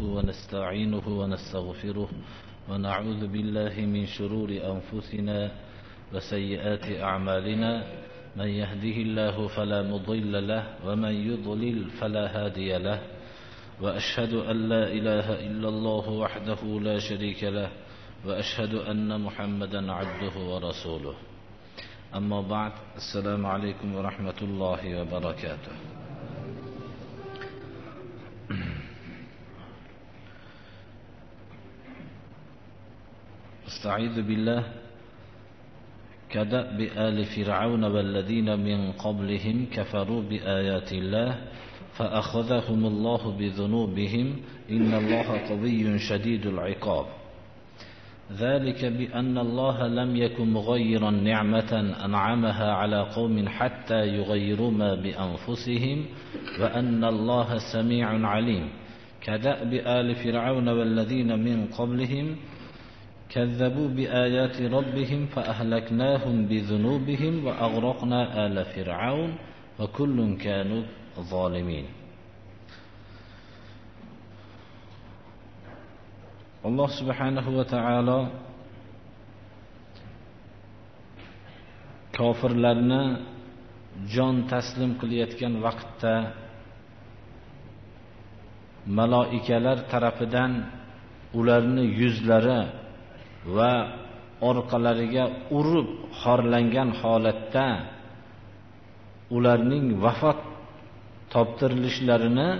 ونستعينه ونستغفره ونعوذ بالله من شرور أنفسنا وسيئات أعمالنا من يهده الله فلا مضل له ومن يضلل فلا هادي له وأشهد أن لا إله إلا الله وحده لا شريك له وأشهد أن محمدا عبده ورسوله أما بعد السلام عليكم ورحمة الله وبركاته. استعيذ بالله كدأب آل فرعون والذين من قبلهم كفروا بآيات الله فأخذهم الله بذنوبهم إن الله قوي شديد العقاب. ذلك بأن الله لم يكن مغيرا نعمة أنعمها على قوم حتى يغيروا ما بأنفسهم وأن الله سميع عليم. كدأب آل فرعون والذين من قبلهم كذبوا بآيات ربهم فأهلكناهم بذنوبهم وأغرقنا آل فرعون وكل كانوا ظالمين. Allah subhanahu va ta'ala kofirlarni jon taslim qilayotgan vaqtda maloikalar tarafidan ularni yuzlari va orqalariga urib xorlangan holatda ularning vafot toptirilishlarini,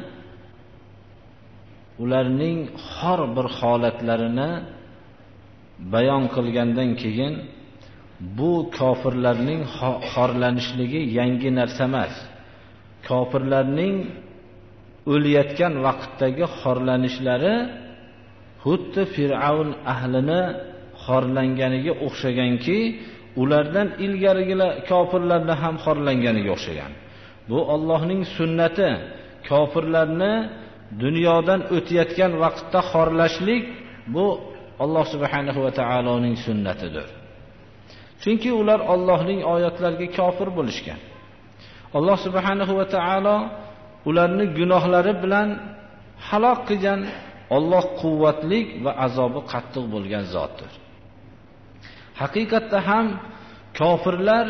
ularning xor bir holatlarini bayon qilgandan keyin bu kofirlarning xorlanishligi yangi narsa emas. Kofirlarning o'layotgan vaqtdagi xorlanishlari xuddi Fir'avn ahlini xorlanganiga o'xshaganki, ulardan ilgarigilar kofirlarni ham xorlanganiga o'xshagan. Bu Allohning sunnati. Kofirlarni dunyodan o'tayotgan vaqtda xorlashlik bu Alloh subhanahu va taoloning sunnatidir. Chunki ular Allohning oyatlariga kofir bo'lishgan. Alloh subhanahu va taolo ularni gunohlari bilan halok qilgan. Alloh quvvatlik va azobi qattiq bo'lgan zotdir. Haqiqatda ham kofirlar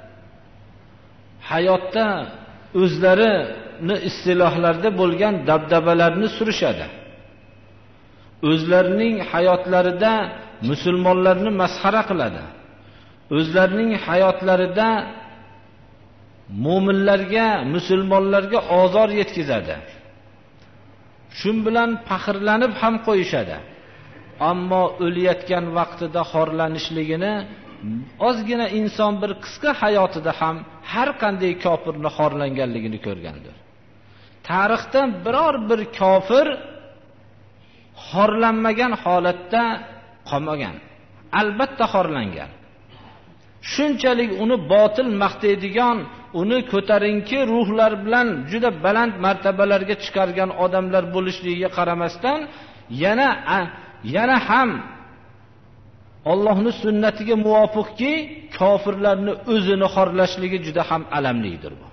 hayotda o'zlarini istilohlarda bo'lgan dabdabalarni surishadi. O'zlarining hayotlarida musulmonlarni masxara qiladi. O'zlarining hayotlarida mu'minlarga, musulmonlarga ozor yetkazadi. Shun bilan faxrlanib ham qo'yishadi. Ammo o'layotgan vaqtida xorlanishligini ozgina inson bir qisqa hayotida ham har qanday kofirni xorlanganligini ko'rgandir. Tarixda biror bir kofir xorlanmagan holatda qolmagan. Albatta xorlangan. Shunchalik uni botil maqtaydigan, uni ko'tarinki ruhlar bilan juda baland martabalarga chiqargan odamlar bo'lishligiga qaramasdan yana ham Allohning sunnatiga muvofiqki kofirlarni o'zini xorlashligi juda ham alamlidir bu.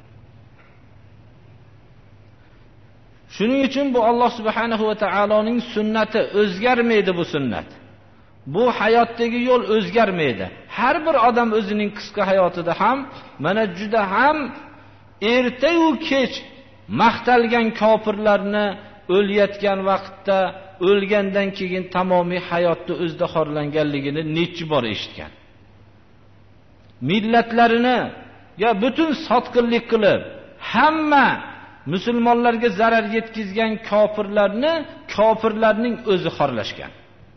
Shuning uchun bu Alloh subhanahu va taoloning sunnati, o'zgarmaydi bu sunnat. Bu hayotdagi yo'l o'zgarmaydi. Har bir odam o'zining qisqa hayotida ham mana juda ham erta yu kech maqtalgan kofirlarni o'layotgan vaqtda, o'lgandan keyin tamomiy hayotda o'zida xorlanganligini necha bor eshitgan. Millatlarini butun sotqinlik qilib, hamma musulmonlarga zarar yetkazgan kofirlarning o'zi xorlashgan.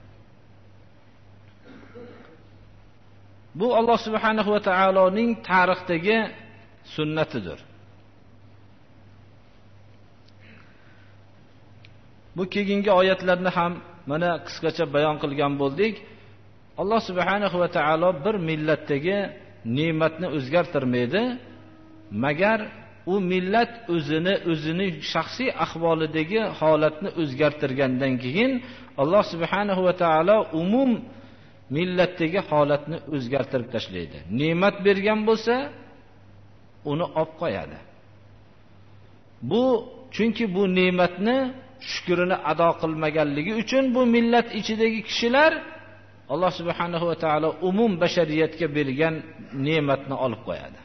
Bu Alloh subhanahu va taoloning tarixdagi sunnatidir. Bu keyingi oyatlarni ham mana qisqacha bayon qilgan bo'ldik. Alloh subhanahu va taolo bir millatdagi ne'matni o'zgartirmaydi, magar u millat o'zining shaxsiy ahvolidagi holatni o'zgartirgandan keyin Alloh subhanahu va taolo umum millatdagi holatni o'zgartirib tashlaydi. Ne'mat bergan bo'lsa, uni olib qo'yadi. Bu chunki bu ne'matni shukrini ado qilmaganligi uchun bu millat ichidagi kishilar Alloh subhanahu va taolo umum bashariyatga bergan ne'matni olib qo'yadi.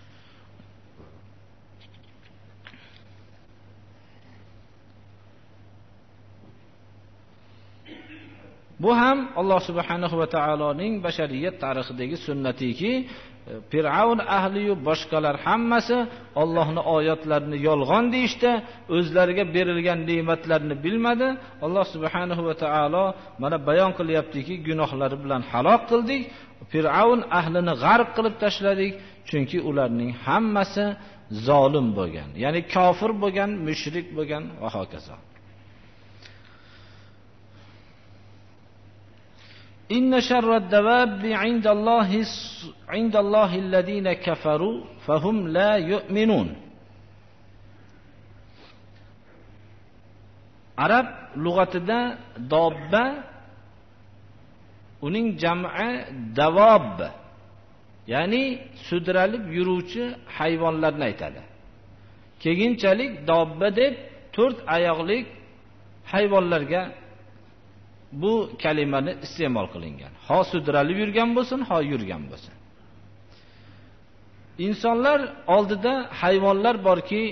Bu ham Alloh subhanahu va taoloning bashariyat tarixidagi sunnatiki, Fir'avn ahliyu boshqalar hammasi Allohning oyatlarini yolg'on deyishdi, o'zlariga berilgan ne'matlarni bilmadi. Alloh subhanahu va taolo mana bayon qilyaptiki, gunohlari bilan halok qildik, Fir'avn ahlini g'arq qilib tashladik, chunki ularning hammasi zolim bo'lgan, ya'ni kofir bo'lgan, mushrik bo'lgan va hokazo. إن شر الدواب عند الله الذين كفروا فهم لا يؤمنون. Arab lug'atida dobba uning jam'i davob, ya'ni sudralib yuruvchi hayvonlarni aytadi. Keyinchalik dobba deb 4 oyoqli hayvonlarga bu kalimani iste'mol qilingan. Ho sudralib yurgan bo'lsin, ho yurgan bo'lsin. Insonlar oldida hayvonlar borki,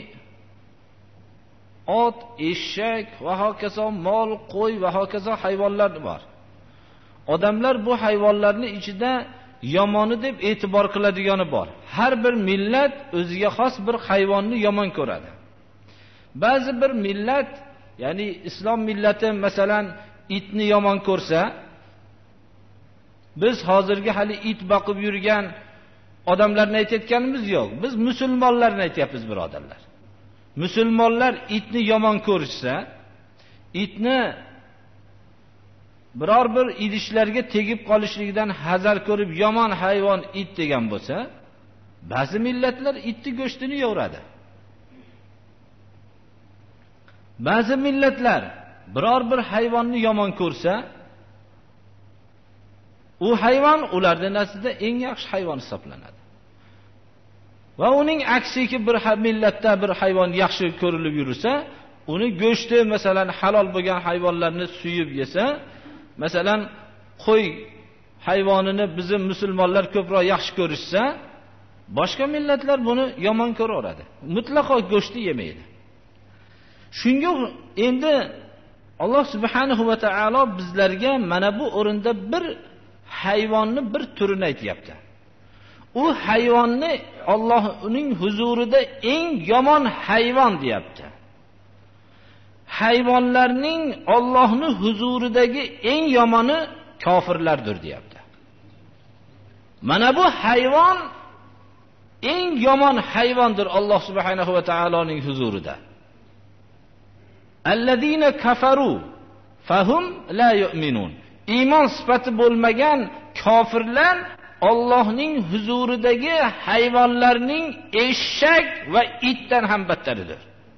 ot, eshak va hokazo, mol, qo'y va hokazo hayvonlar bor. Odamlar bu hayvonlarning ichida yomoni deb e'tibor qiladigani bor. Har bir millat o'ziga xos bir hayvonni yomon ko'radi. Ba'zi bir millat, ya'ni islom millati masalan itni yomon ko'rsa, biz hozirgi hali it boqib yurgan odamlarni aytayotganimiz yo'q. Biz musulmonlarni aytyapmiz, birodarlar. Musulmonlar itni yomon ko'rishsa, itni biror bir idishlarga tegib qolishligidan hazar ko'rib yomon hayvon it degan bo'lsa, ba'zi millatlar itni go'shtini yo'radi. Ba'zi millatlar biror bir hayvonni yomon ko'rsa, u hayvon ularning nazdida eng yaxshi hayvon hisoblanadi. Va uning aksiki bir millatda bir hayvon yaxshi ko'rilib yursa, uni go'shti masalan halol bo'lgan hayvonlarni suyib yesa, masalan qo'y hayvonini bizim musulmonlar ko'proq yaxshi ko'rishsa, boshqa millatlar buni yomon ko'raveradi. Mutlaqo go'shtni yemaydi. Shunga endi Alloh subhanahu va taolo bizlarga mana bu o'rinda bir hayvonni bir turini aytibdi. U hayvonni Alloh uning huzurida eng yomon hayvon deyapti. Hayvonlarning Allohning huzuridagi eng yomoni kofirlardir deyapti. Mana bu hayvon eng yomon hayvondir Alloh subhanahu va taoloning huzurida. Allazina kafaru fahum la yu'minun. Iymon sifati bo'lmagan kofirlar Allohning huzuridagi hayvonlarning eshak va itdan ham battaridir.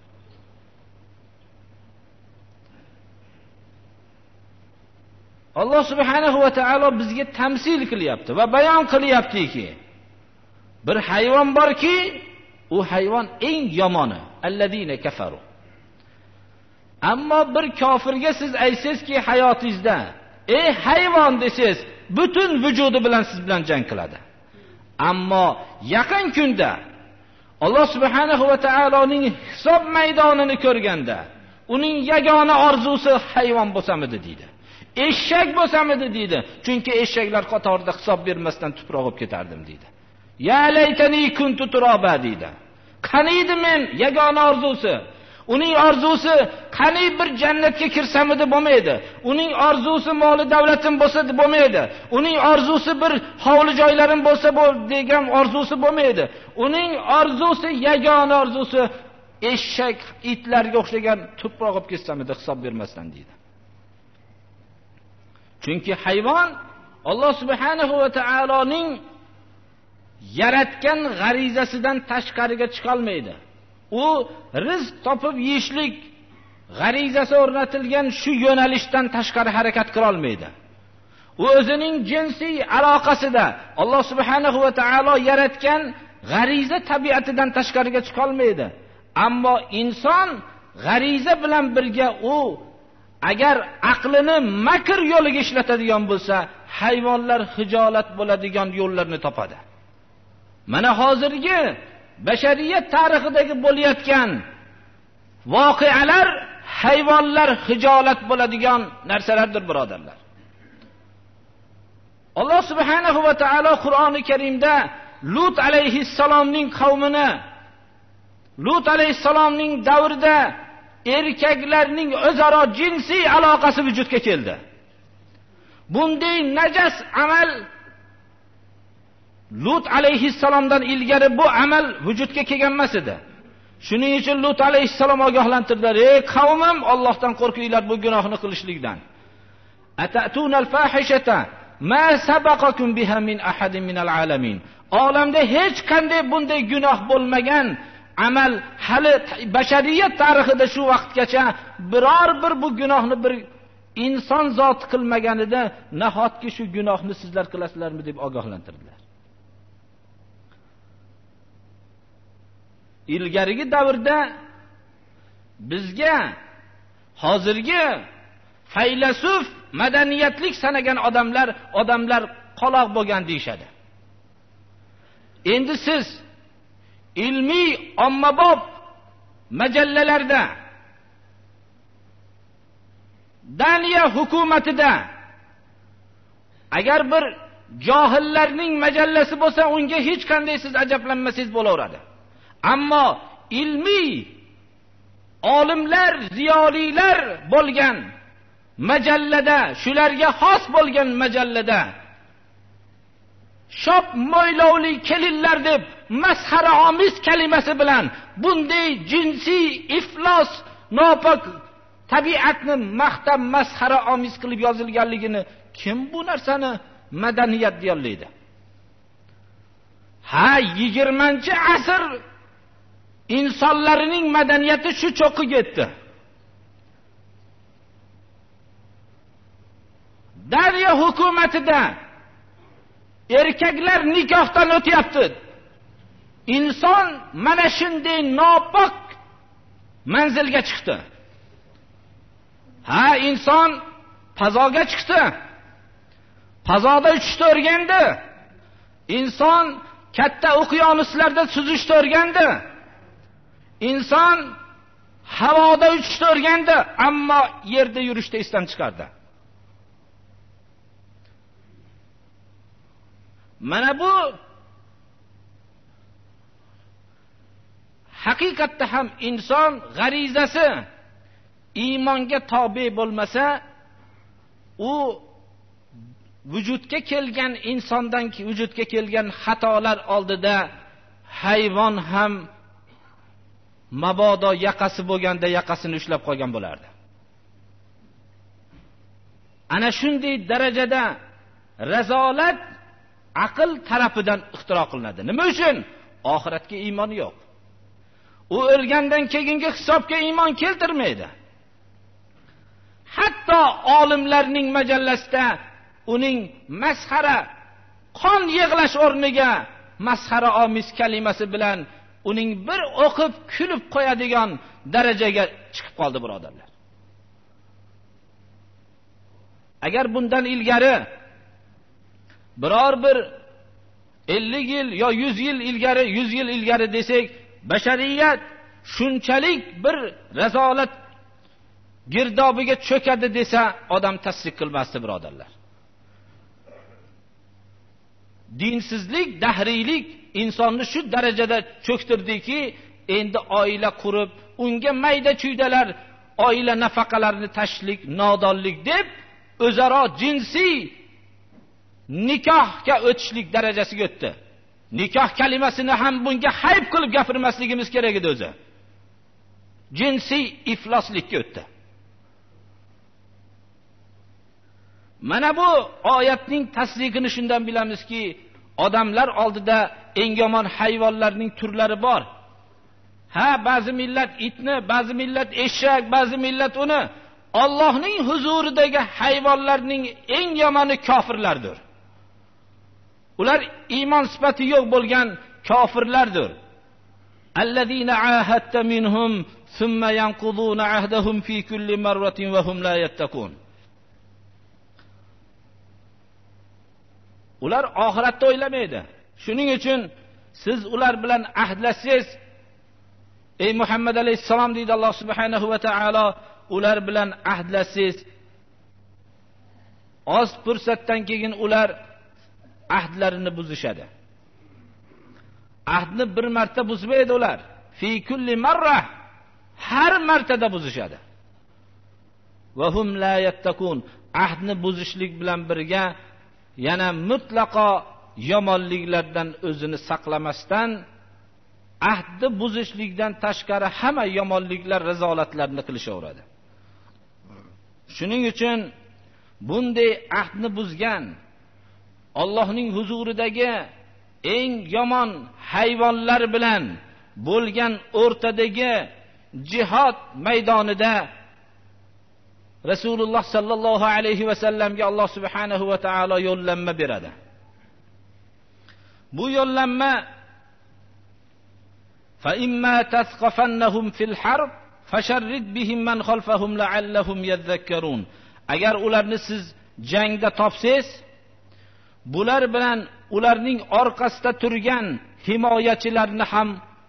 Alloh subhanahu va taolo bizga tamsil qilyapti va bayon qilyaptiki, bir hayvon borki, u hayvon eng yomoni. Allazina kafaru. Ammo bir kofirga siz aytsizki hayotingizda, ey hayvon desiz, butun vujudi bilan siz bilan jang qiladi. Ammo yaqin kunda Alloh subhanahu va taoloning hisob maydonini ko'rganda, uning yagona orzusi hayvon bo'lsamidi deydi. Eshak bo'lsamidi deydi. Chunki eshaklar qatorida hisob bermasdan tuproq olib ketardim deydi. Ya laytani kuntu turaba deydi. Qaniydi men yagona orzusi. Uning orzusi qani bir jannatga kirsamidi bo'lmaydi. Uning orzusi moli davlatim bo'lsa bo'lmaydi. Uning orzusi bir hovli joylarim bo'lsa degan orzusi bo'lmaydi. Uning orzusi yagona orzusi eshak, itlarga o'xshagan tuproq olib ketsamidi hisob bermasdan deydi. Chunki hayvon Alloh subhanahu va taoloning yaratgan g'arizasidan tashqariga chiqa olmaydi. U rizq topib yeyishlik g'arizasi o'rnatilgan shu yo'nalishdan tashqari harakat qila olmaydi. U o'zining jinsiy aloqasida Alloh subhanahu va taolo yaratgan g'ariza tabiatidan tashqariga chiqa olmaydi. Ammo inson g'ariza bilan birga u agar aqlini makr yo'liga ishlatadigan bo'lsa, hayvonlar hijolat bo'ladigan yo'llarni topadi. Mana hozirgi bashariyat tarixidagi bo'layotgan voqealar hayvonlar hijolat bo'ladigan narsalardir, birodarlar. Alloh subhanahu va taolo Qur'oni Karimda Lut alayhissalomning qavmini, Lut alayhissalomning davrida erkaklarning o'zaro jinsiy aloqasi vujudga keldi. Bunday najas amal Lut alayhissalomdan ilgari bu amal vujudga kelgan emas edi. Shuning uchun Lut alayhissalom ogohlantirdilar: "Ey qavmim, Allohdan qo'rqinglar bu gunohni qilishlikdan. Atatunal fahishata ma sabaqakum biha min ahadin minal alamin." Olamda hech qanday bunday gunoh bo'lmagan amal hali bashariyat tarixida shu vaqtgacha biror bir bu gunohni bir inson zoti qilmaganida, nahotki shu gunohni sizlar qilasizlarmi deb ogohlantirdilar. Ilgarigi davrda bizga hozirgi faylasuf, madaniyatlik sanagan odamlar qaloq bo'lgan deyshadi. Endi siz ilmiy ommabop majallalarda, Daniya hukumatida agar bir johillarning majallasi bo'lsa, unga hech qanday siz ajablanmasangiz bo'laveradi. Ammo ilmiy olimlar, ziyolilar bo'lgan majallada, shularga xos bo'lgan majallada shop mo'ylovli kelinlar deb masxara omiz kalimasi bilan bunday jinsiy iflos, nopok tabiatni maqtab masxara omiz qilib yozilganligini kim bu narsani madaniyat deyolmaydi? Ha, 20-asr insonlarining madaniyati shu cho'qqiga yetdi. Dariya hukumatida erkaklar nikohdan o'tyapti. Inson mana shunday nopok manzilga chiqdi. Ha, inson fazoga chiqdi. Fazoda uchishni o'rgandi. Inson katta okeanuslarda suzishni o'rgandi. Inson havoda uchishni o'rgandi, ammo yerda yurishni esdan chiqardi. Mana bu haqiqatda ham inson g'arizasi iymonga tobe bo'lmasa, u vujudga kelgan insondan vujudga kelgan xatolar oldida hayvon ham mabodo yaqasi bo'lganda yaqasini ushlab qolgan bo'lardi. Ana shunday darajada razolat aql tarafidan ixtiro qilinadi. Nima uchun? Oxiratga iymon yo'q. U o'lgandan keyingi hisobga iymon keltirmaydi. Hatto olimlarning majallasida uning masxara, qon yig'lash o'rniga masxara omiz kalimasi bilan uning bir o'qib kulib qo'yadigan darajaga chiqib qoldi, birodarlar. Agar bundan ilgari biror bir 50 yil yo 100 yil ilgari, 100 yil ilgari desak, bashariyat shunchalik bir razolat girdobiga cho'kadi desa, odam tasdiq qilmasdi, birodarlar. Dinsizlik, dahriylik insonni shu darajada cho'ktirdiki, endi oila qurib, unga mayda-chuydalar oila nafaqalarini tashlik, nodonlik deb o'zaro jinsiy nikohga o'tishlik darajasiga o'tdi. Nikoh kalimasini ham bunga hayb qilib gapirmasligimiz kerak edi o'zi. Jinsiy ifloslikka o'tdi. Mana bu oyatning tasdiqini shundan bilamizki, odamlar oldida eng yomon hayvonlarning turlari bor. Ha, ba'zi millat itni, ba'zi millat eshak, ba'zi millat uni. Allohning huzuridagi hayvonlarning eng yomoni kofirlardir. Ular iymon sifati yo'q bo'lgan kofirlardir. allazina ahadta minhum thumma yanquduna ahdahum fi kulli marratin wa hum la yattaqun. Ular oxiratni o'ylamaydi. Shuning uchun siz ular bilan ahdlashsiz. Ey Muhammad alayhisalom deydi Alloh subhanahu va taolo, ular bilan ahdlashsiz. Oz fursatdan keyin ular ahdlarini buzishadi. Ahdni bir marta buzmaydi ular. Fi kulli marra, har martada buzishadi. Va hum la yattaqun. Ahdni buzishlik bilan birga yana mutlaqo yomonliklardan o'zini saqlamasdan, ahdni buzishlikdan tashqari hamma yomonliklar, rizolatlarni qilishaveradi. Shuning uchun bunday ahdni buzgan Allohning huzuridagi eng yomon hayvonlar bilan bo'lgan o'rtadagi jihad maydonida Rasululloh sallallohu alayhi va sallamga Alloh subhanahu va taolo yo'llanma beradi. Bu yo'llanma fa imma tasqafannahum fil harb fasharrid bihim man khalfahum la'allahum yadhakkarun. Agar ularni siz jangda topsangiz, bular bilan ularning orqasida turgan himoyachilarni ham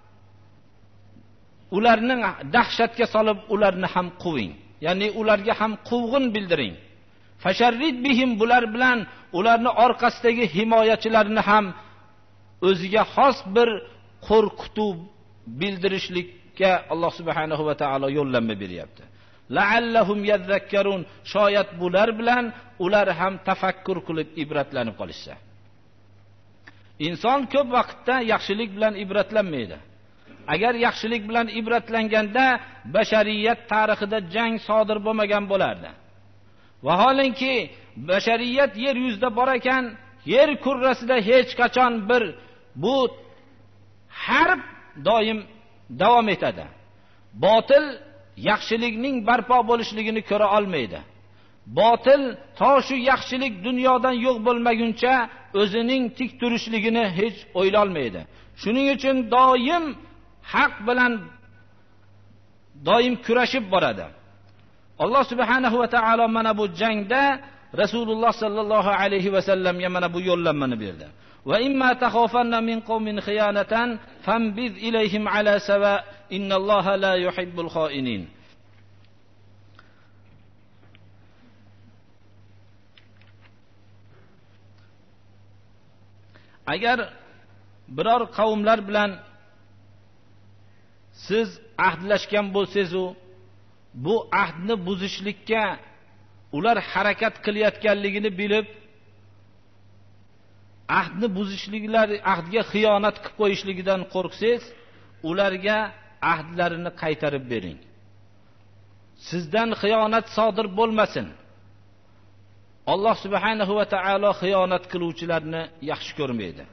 ularning dahshatga solib ularni ham quving. Ya'ni ularga ham quvg'in bildiring. Fasharrid bihim, bular bilan ularni orqasidagi himoyachilarni ham o'ziga xos bir qo'rqituv bildirishlikka Alloh subhanahu va taolo yo'llanma beryapti. La'allahum yadhakkarun, shoyat bular bilan ular ham tafakkur qilib ibratlanib qolishsa. Inson ko'p vaqtda yaxshilik bilan ibratlanmaydi. Agar yaxshilik bilan ibratlanganda bashariyat tarixida jang sodir bo'lmagan bo'lardi. Vaholanki bashariyat yer yuzida bor ekan, yer kurrasida hech qachon bir bu harb doim davom etadi. Botil yaxshilikning barpo bo'lishligini ko'ra olmaydi. Botil to shu yaxshilik dunyodan yo'q bo'lmaguncha o'zining tik turishligini hech o'yla olmaydi. Shuning uchun doim haq bilan doim kurashib boradi. Alloh subhanahu va taolo mana bu jangda Rasululloh sallallohu alayhi va sallamga mana bu yo'llanmani berdi. Va imma takhafanna min qawmin khiyanatan fambiz ilayhim ala sawa innalloha la yuhibbul khoinin. Agar biror qavmlar bilan siz ahdlashgan bo'lsangiz, bu ahdni buzishlikka ular harakat qilayotganligini bilib, ahdni buzishliklar, ahdga xiyonat qilib qo'yishligidan qo'rqsangiz, ularga ahdlarini qaytarib bering. Sizdan xiyonat sodir bo'lmasin. Alloh subhanahu va taolo xiyonat qiluvchilarni yaxshi ko'rmaydi.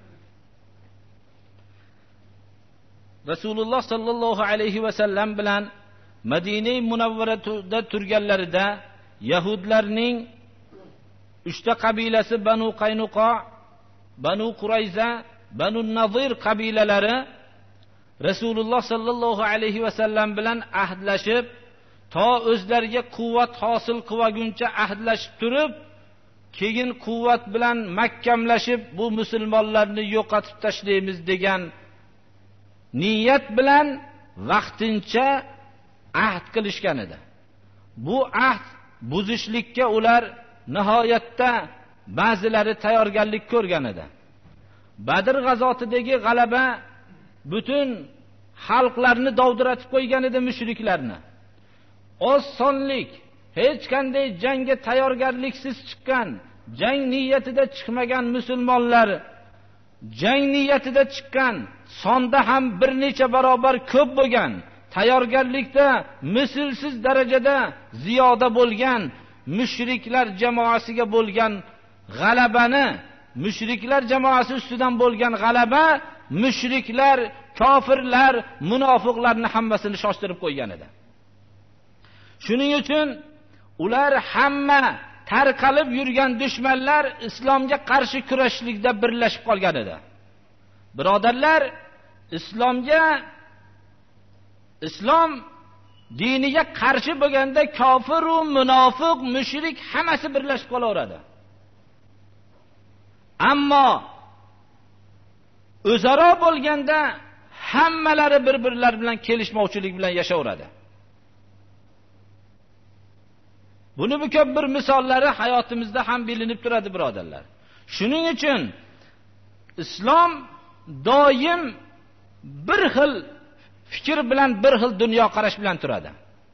Rasululloh sallallohu alayhi va sallam bilan Madina Munavvarada turganlarida Yahudlarning 3 ta qabilasi Banu Qaynuqo, Banu Qurayza, Banu Nazir qabilalari Rasululloh sallallohu alayhi va sallam bilan ahdlashib, to o'zlariga quvvat hosil qilguncha ahdlashib turib, keyin quvvat bilan mahkamlashib bu musulmonlarni yo'qotib tashlaymiz degan niyat bilan vaqtincha ahd qilishgan edi. Bu ahd buzishlikka ular nihoyatda ba'zilari tayyorgarlik ko'rgan edi. Badr g'azotidagi g'alaba butun xalqlarni dovdiratib qo'ygan edi mushriklarni. Oz sonlik, hech qanday jangga tayyorgarliksiz chiqqan, jang niyatida chiqmagan musulmonlar jang niyatida chiqqan, sonda ham bir necha barobar ko'p bo'lgan, tayyorgarlikda mislsiz darajada ziyoda bo'lgan mushriklar jamoasiga bo'lgan g'alabani, mushriklar jamoasi ustidan bo'lgan g'alaba mushriklar, kofirlar, munofiqlarni hammasini shoshtirib qo'ygan edi. Shuning uchun ular hamma tarqalib yurgan dushmanlar islomga qarshi kurashlikda birlashib qolgan edi. Birodarlar, islomga islom diniga qarshi bo'lganda kofir va munofiq, mushrik hammasi birlashib qolaveradi. Ammo o'zaro bo'lganda hammalari bir-birlari bilan kelishmovchilik bilan yashayveradi. Buni bu ko'p bir misollari hayotimizda ham bilinib turadi, birodarlar. Shuning uchun islom doim bir xil fikr bilan, bir xil dunyo qarash bilan turadi.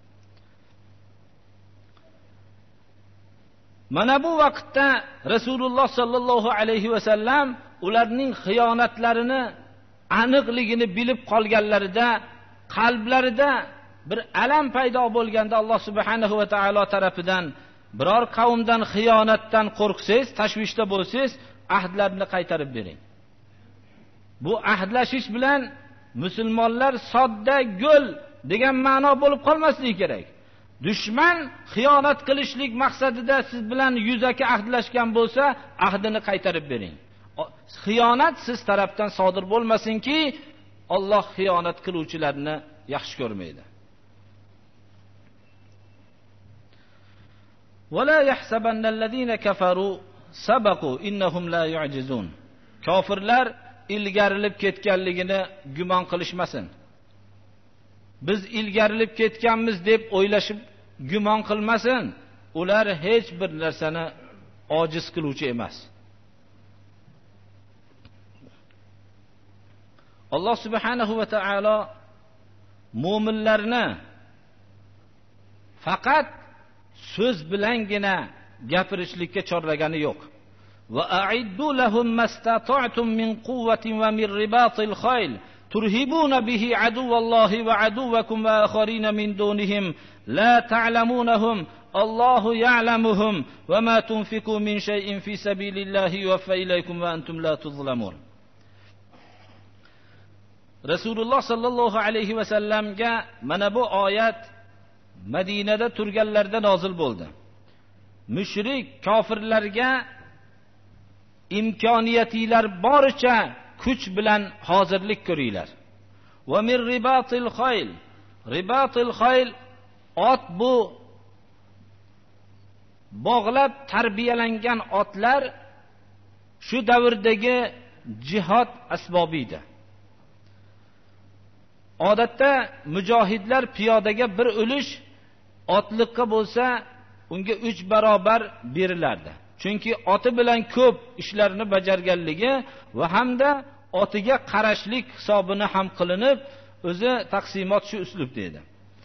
Mana bu vaqtda Rasululloh sallallohu alayhi va sallam ularning xiyonatlarini aniqligini bilib qolganlarida qalblarida bir alam paydo bo'lganda Alloh subhanahu va taolo tarafidan biror qavmdan xiyonatdan qo'rqsangiz, tashvishda bo'lsangiz, ahdlarni qaytarib bering. Bu ahdlashish bilan musulmonlar sodda go'l degan ma'no bo'lib qolmasligi kerak. Dushman xiyonat qilishlik maqsadida siz bilan yuzaki ahdlashgan bo'lsa, ahdini qaytarib bering. Xiyonat siz tarafdan sodir bo'lmasinki, Alloh xiyonat qiluvchilarni yaxshi ko'rmaydi. ولا يحسبن الذين كفروا سبقوا إنهم لا يعجزون. Kofirlar ilgarilib ketganligini gumon qilishmasin. Biz ilgarilib ketganmiz deb o'ylashib gumon qilmasin. Ular hech bir narsani ojiz qiluvchi emas. Alloh subhanahu va taolo mu'minlarni faqat so'z bilangina gapirishlikka chorlagani yo'q. Va a'iddu lahum mastata'tum min quwwatin va min ribatil khayl turhibuna bihi aduwwallahi va aduwwakum va akharina min dunihim la ta'lamunahum Allohu ya'lamuhum va ma tunfiqu min shay'in fi sabilillahi yuwaffa ilaykum va antum la tuzlamun. Rasululloh sallallohu alayhi va sallamga mana bu oyat Madinada turganlarda nozil bo'ldi. Mushrik kofirlarga imkoniyatinglar boricha kuch bilan hozirlik ko'ringlar. Va min ribatil khayl. Ribatil khayl ot, bu bog'lab tarbiyalangan otlar shu davrdagi jihad asbobi edi. Odatda mujohidlar piyodaga bir ulush otliqqa bo'lsa, unga 3 barobar berilardi. Chunki oti bilan ko'p ishlarni bajarganligi va hamda otiga qarashlik hisobini ham qilinib, o'zi taqsimot shu uslubda edi.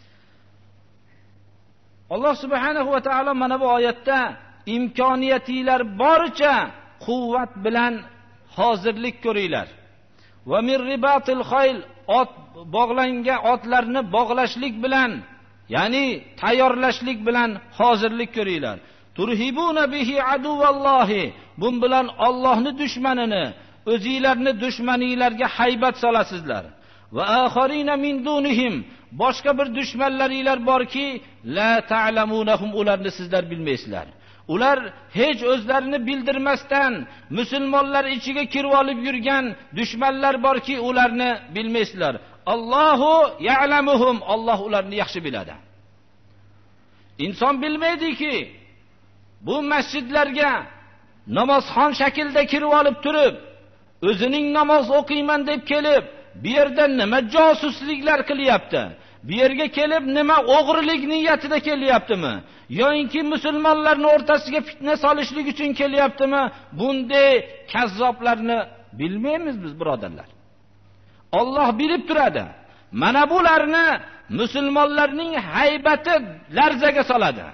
Alloh subhanahu va taolo mana bu oyatda imkoniyatinglar boricha quvvat bilan hozirlik ko'ringlar. Va min ribatil khayl, ot bog'langan otlarni bog'lashlik bilan, ya'ni tayyorlashlik bilan hozirlik ko'ringlar. Turhibuna bihi aduwwallahi, bun bilan Allohning dushmanini, o'zingizlarni dushmaninglarga haybat solasizlar. Va akharina min dunihim, boshqa bir dushmanlaringlar borki, la ta'lamunahum, ularni sizlar bilmaysizlar. Ular hech o'zlarini bildirmasdan musulmonlar ichiga kirib olib yurgan dushmanlar borki, ularni bilmaysizlar. Allohu ya'lamuhum, Alloh ularni yaxshi biladi. Inson bilmaydiki, bu masjidlarga namozxon shaklda kirib olib turib, o'zining namoz o'qiyman deb kelib, bu yerda nima josusliklar qilyapti? Bu yerga kelib nima o'g'rilik niyatida kelyaptimi? Yo'inki musulmonlarning o'rtasiga fitna solishlik uchun kelyaptimi? Bunday kazzoblarni bilmaymiz biz, birodarlar. Alloh bilib turadi. Mana bularni musulmonlarning haybati larzaga soladi.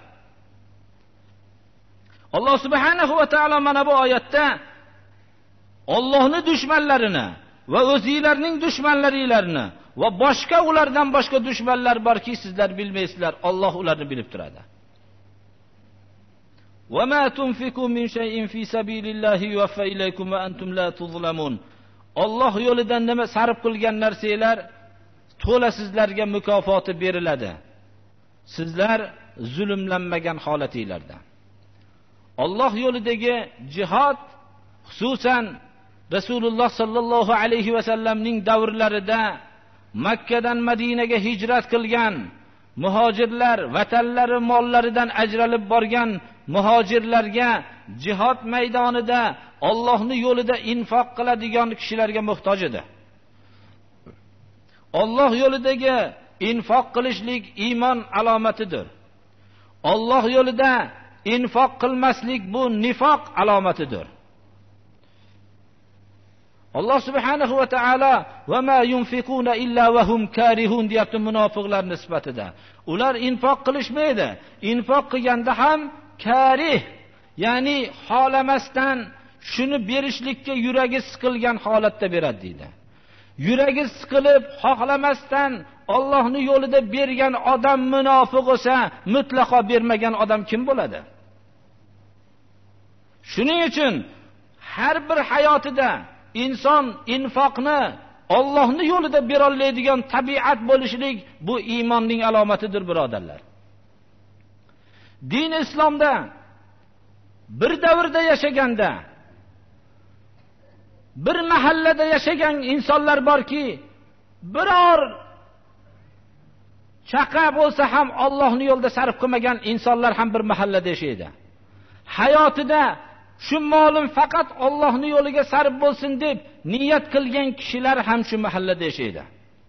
Alloh subhanahu va taolo mana bu oyatda Allohning dushmanlarini va o'zingizlarning dushmanlaringlarni va boshqa ulardan boshqa dushmanlar borki, sizlar bilmaysizlar. Alloh ularni bilib turadi. Va ma tunfiqu min shay'in fi sabilillahi yuwaffa ilaykum va antum la tuzlamun. Alloh yo'lidan nima sarf qilgan narsanglar to'la sizlarga mukofoti beriladi. Sizlar zulmlanmagan holatinglarda. Alloh yo'lidagi jihad, xususan Rasululloh sallallohu alayhi va sallamning davrlarida Makkadan Madinaga hijrat qilgan muhojirlar, vatanlari, mollaridan ajralib borgan muhojirlarga jihad maydonida Allohning yo'lida infoq qiladigan kishilarga muhtoj edi. Alloh yo'lidagi infoq qilishlik iymon alomatidir. Alloh yo'lida infoq qilmaslik bu nifoq alomatidir. Alloh subhanahu va taolo va ma yunfiquna illa va hum karihun deyapti munofiqlar nisbatida. Ular infoq qilishmaydi. Infoq qilganda ham karih, ya'ni xolamasdan shuni berishlikka yuragi siqilgan holatda beradi deydi. Yuragi siqilib xohlamasdan Allohning yo'lida bergan odam munofiq bo'lsa, mutlaqo bermagan odam kim bo'ladi? Shuning uchun har bir hayotida inson infoqni Allohning yo'lida bera oladigan tabiat bo'lishlik bu iymonning alomatidir, birodarlar. Din islomda bir davrda yashaganda, bir mahallada yashagan insonlar borki, biror chaqa bo'lsa ham Allohning yo'lida sarf qilmagan insonlar ham bir mahallada yashaydi. Hayotida shu molim faqat Allohning yo'liga sarf bo'lsin deb niyat qilgan kishilar ham shu mahallada yashaydi.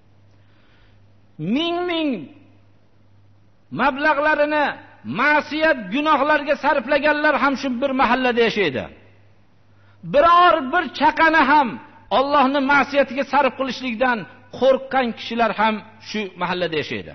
Ming mablag'larini ma'siyat, gunohlarga sarflaganlar ham shu bir mahallada yashaydi. Biror bir chaqani ham Allohning ma'siyatiga sarf qilishlikdan qo'rqqan kishilar ham shu mahallada yashaydi.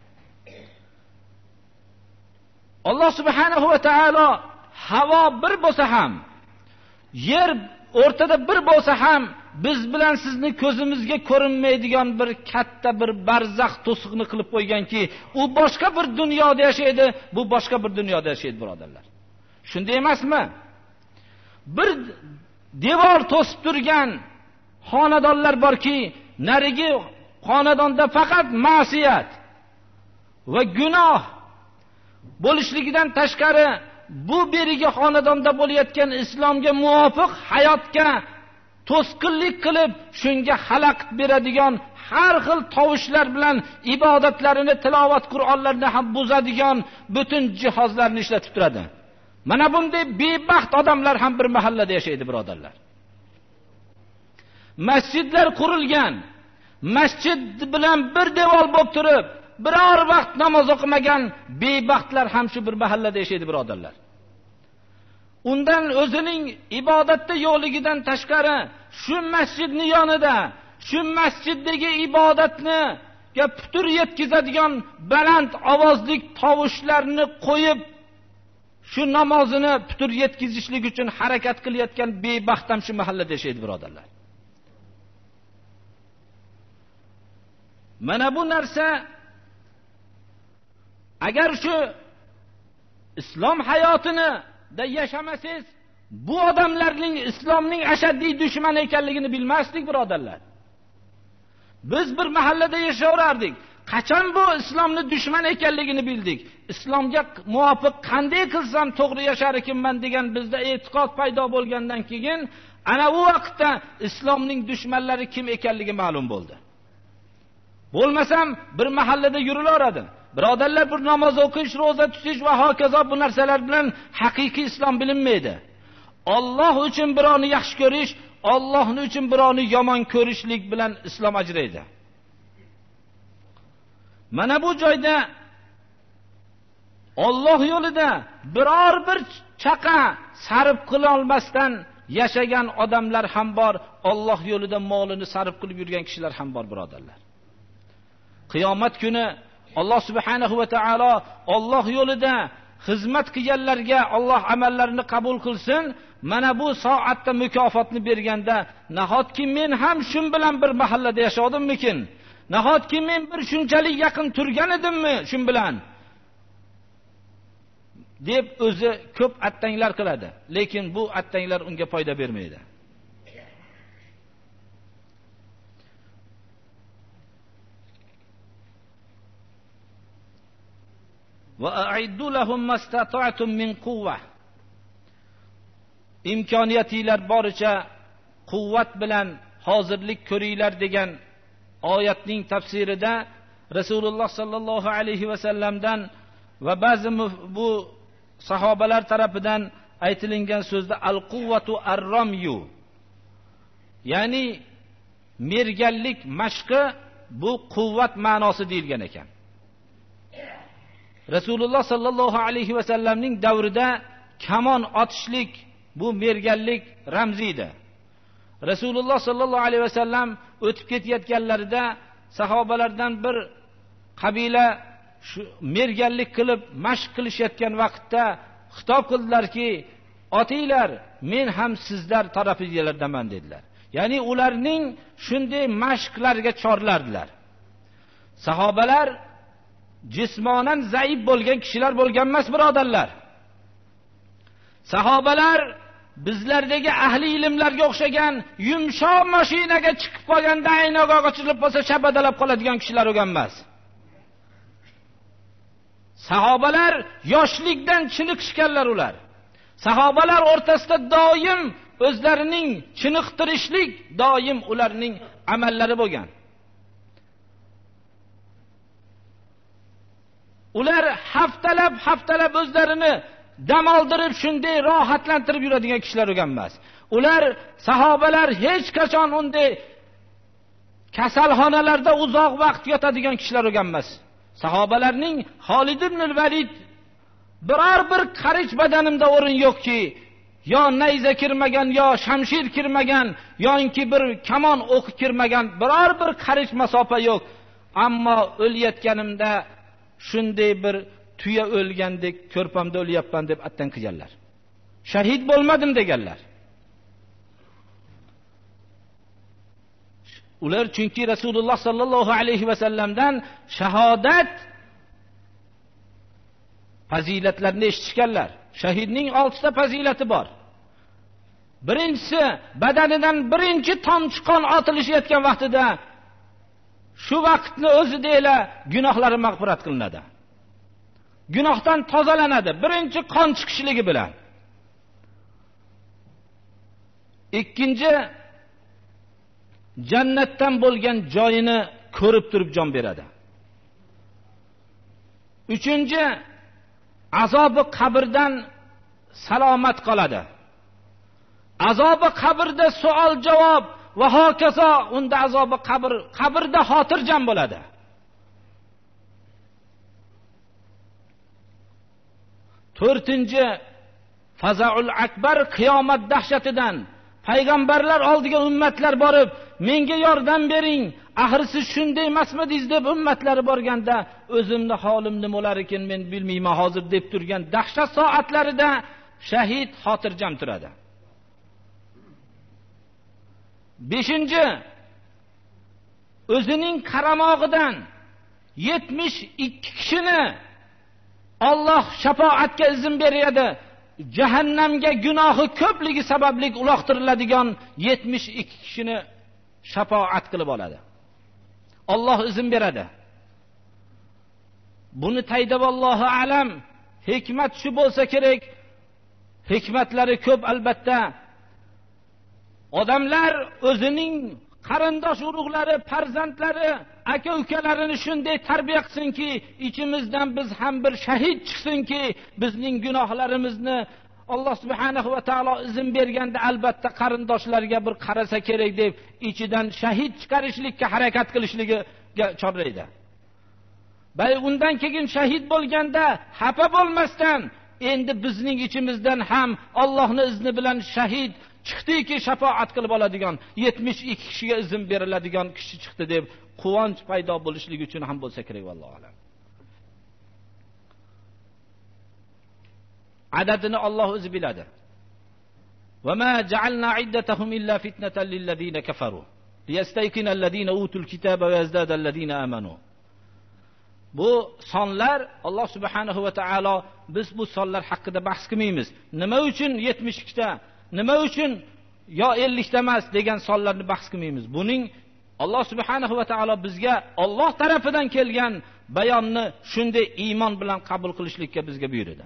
Alloh subhanahu va taolo havo bir bo'lsa ham, yer o'rtada bir bo'lsa ham, biz bilan sizni ko'zimizga ko'rinmaydigan bir katta bir barzax to'siqni qilib qo'yganki, u boshqa bir dunyoda yashaydi, bu boshqa bir dunyoda yashaydi, birodarlar. Shunday emasmi? Bir devor to'sib turgan xonadonlar borki, narigi xonadonda faqat ma'siyat va gunoh bo'lishligidan tashqari bu berigi xonadonda bo'layotgan islomga muvofiq hayotga to'sqinlik qilib, shunga xalaqit beradigan har xil tovushlar bilan ibodatlarini, tilovat Qur'onlarini ham buzadigan butun jihozlarni ishlatib turadi. Mana bunday bebaxt odamlar ham bir mahallada yashaydi, birodarlar. Masjidlar qurilgan, masjid bilan bir devor bo'lib turib, biror vaqt namoz o'qimagan bebaxtlar ham shu bir mahallada yashaydi, birodarlar. Undan o'zining ibodatda yo'qligidan tashqari shu masjidning yonida, shu masjiddagi ibodatni putur yetkazadigan baland ovozli tovushlarni qo'yib, shu namozini putur yetkazishlik uchun harakat qilayotgan bebaxt ham shu mahallada yashaydi, birodarlar. Mana bu narsa, agar shu islom hayotini da yashamasangiz, bu odamlarning islomning ashaddiy dushmani ekanligini bilmasdik, birodarlar. Biz bir mahallada yashayardik. Qachon bu islomning dushmani ekanligini bildik. Islomga muvofiq qanday qilsam to'g'ri yashar ekanman degan bizda e'tiqod paydo bo'lgandan keyin, ana u vaqtda islomning dushmanlari kim ekanligi ma'lum bo'ldi. Bo'lmasam bir mahallada yurilaradi. Birodarlar, bir namoz o'qish, roza tutish va hokazo bu narsalar bilan haqiqiy islom bilinmaydi. Alloh uchun birovni yaxshi ko'rish, Allohning uchun birovni yomon ko'rishlik bilan islom ajraydi. Mana bu joyda Alloh yo'lida biror bir chaqa sarf qila olmasdan yashagan odamlar ham bor, Alloh yo'lida molini sarf qilib yurgan kishilar ham bor, birodarlar. Qiyomat kuni Alloh subhanahu va taolo Alloh yo'lida xizmat qilganlarga Alloh amallarini qabul qilsin. Mana bu soatda mukofotni berganda, nahotki men ham shun bilan bir mahallada yashadimmikin? Nahotki men bir shunchalik yaqin turgan edimmi shun bilan? deb o'zi ko'p attanglar qiladi. Lekin bu attanglar unga foyda bermaydi. Va a'iddu lahum mastata'tum min quwwa. Imkoniyatinglar boricha quvvat bilan hozirlik ko'ringlar degan oyatning tafsirida Rasululloh sallallohu alayhi va sallamdan va ba'zi bu sahobalar tarafidan aytilingan so'zda al-quvvatu ar-ramyu, ya'ni merganlik mashqi bu quvvat ma'nosi deyilgan ekan. Rasululloh sallallohu alayhi va sallamning davrida kamon otishlik bu merganlik ramzi edi. Rasululloh sallallohu alayhi va sallam o'tib ketayotganlarida sahobalardan bir qabila shu merganlik qilib mashq qilishayotgan vaqtda xitob qildilarki, otinglar, men ham sizlar tarafingizlardaman dedilar. Ya'ni ularning shunday mashqlarga chorlardilar. Sahobalar jismonan zaif bo'lgan kishilar bo'lgan emas, birodarlar. Sahobalar bizlardagi ahli ilmlarga o'xshagan yumshoq mashinaga chiqib qolganda aynoq ochilib bo'lsa shabadalab qoladigan kishilar bo'lgan emas. Sahobalar yoshlikdan chiniqishganlar ular. Sahobalar o'rtasida doim o'zlarining chiniqtirishlik doim ularning amallari bo'lgan. Ular haftalab o'zlarini dam oldirib shunday rohatlantirib yuradigan kishilar bo'lgan emas. Ular sahobalar hech qachon unday kasalxonalarda uzoq vaqt yotadigan kishilar bo'lgan emas. Sahobalarning Xolid ibn al-Valid biror bir qarich badanimda o'rin yo'qki, yo nayza kirmagan, yo shamshir kirmagan, yoki bir kamon o'qi kirmagan biror bir qarich masofa yo'q. Ammo o'layotganimda shunday bir tuya o'lgandek ko'rpamda o'lyapman deb attan qilganlar. Shahid bo'lmadim deganlar. Ular chunki Rasululloh sallallohu alayhi va sallamdan shahodat fazilatlarini eshitishganlar. Shahidning 6 ta fazilati bor. Birinchisi, badanidan birinchi tomchi qon otilishayotgan vaqtida shu vaqtni o'zida gunohlari mag'firat qilinadi. Gunohdan tozalanadi birinchi qon chiqishligi bilan. Ikkinchi, jannatdan bo'lgan joyini ko'rib turib jon beradi. Uchinchi, azobi qabrdan salomat qoladi. Azobi qabrda savol javob va hokazo, unda azobi qabrda xotirjam bo'ladi. To'rtinchi, fazaul akbar, qiyomat dahshatidan payg'ambarlar oldiga ummatlar borib, menga yordam bering, axir siz shunday emasmidingiz deb ummatlari borganda, o'zimni holim nima bo'lar ekan men bilmayman hozir deb turgan dahshat soatlarida shahid xotirjam turadi. Beshinchi, o'zining qaramog'idan 72 kishini Alloh shafoatga izn beradi. Jahannamga gunohi ko'pligi sababli uloqtiriladigan 72 kishini shafoat qilib oladi. Alloh izn beradi. Buni taydab Allohu alam hikmat shu bo'lsa kerak. Hikmatlari ko'p albatta. Odamlar o'zining qarindosh urug'lari, farzandlari, aka-ukalarini shunday tarbiya qilsinki, ichimizdan biz ham bir shahid chiqsinki, bizning gunohlarimizni Alloh subhanahu va taolo izn berganda albatta qarindoshlarga bir qarasa kerak deb ichidan shahid chiqarishlikka harakat qilishligiga chorlaydi. Bay undan keyin shahid bo'lganda xafa bo'lmasdan, endi bizning ichimizdan ham Allohning izni bilan shahid chiqdiki, shafoat qilib oladigan 72 kishiga izn beriladigan kishi chiqdi deb quvonch paydo bo'lishligi uchun ham bo'lsa kerak vallohu alam. Adadini Alloh o'zi biladi. Va ma ja'alna iddatahum illa fitnatan lil ladina kafaru liyastaykina alladina utul kitaba va yazdada alladina amanu. Bu sonlar Alloh subhanahu va taolo, biz bu sonlar haqida bahs qilmaymiz. Nima uchun 72 ta, nima uchun yo 50 ta emas degan sonlarni bahs qilmaymiz. Buning Alloh subhanahu va taolo bizga Alloh tarafidan kelgan bayonni shunday iymon bilan qabul qilishlikka bizga buyurdi.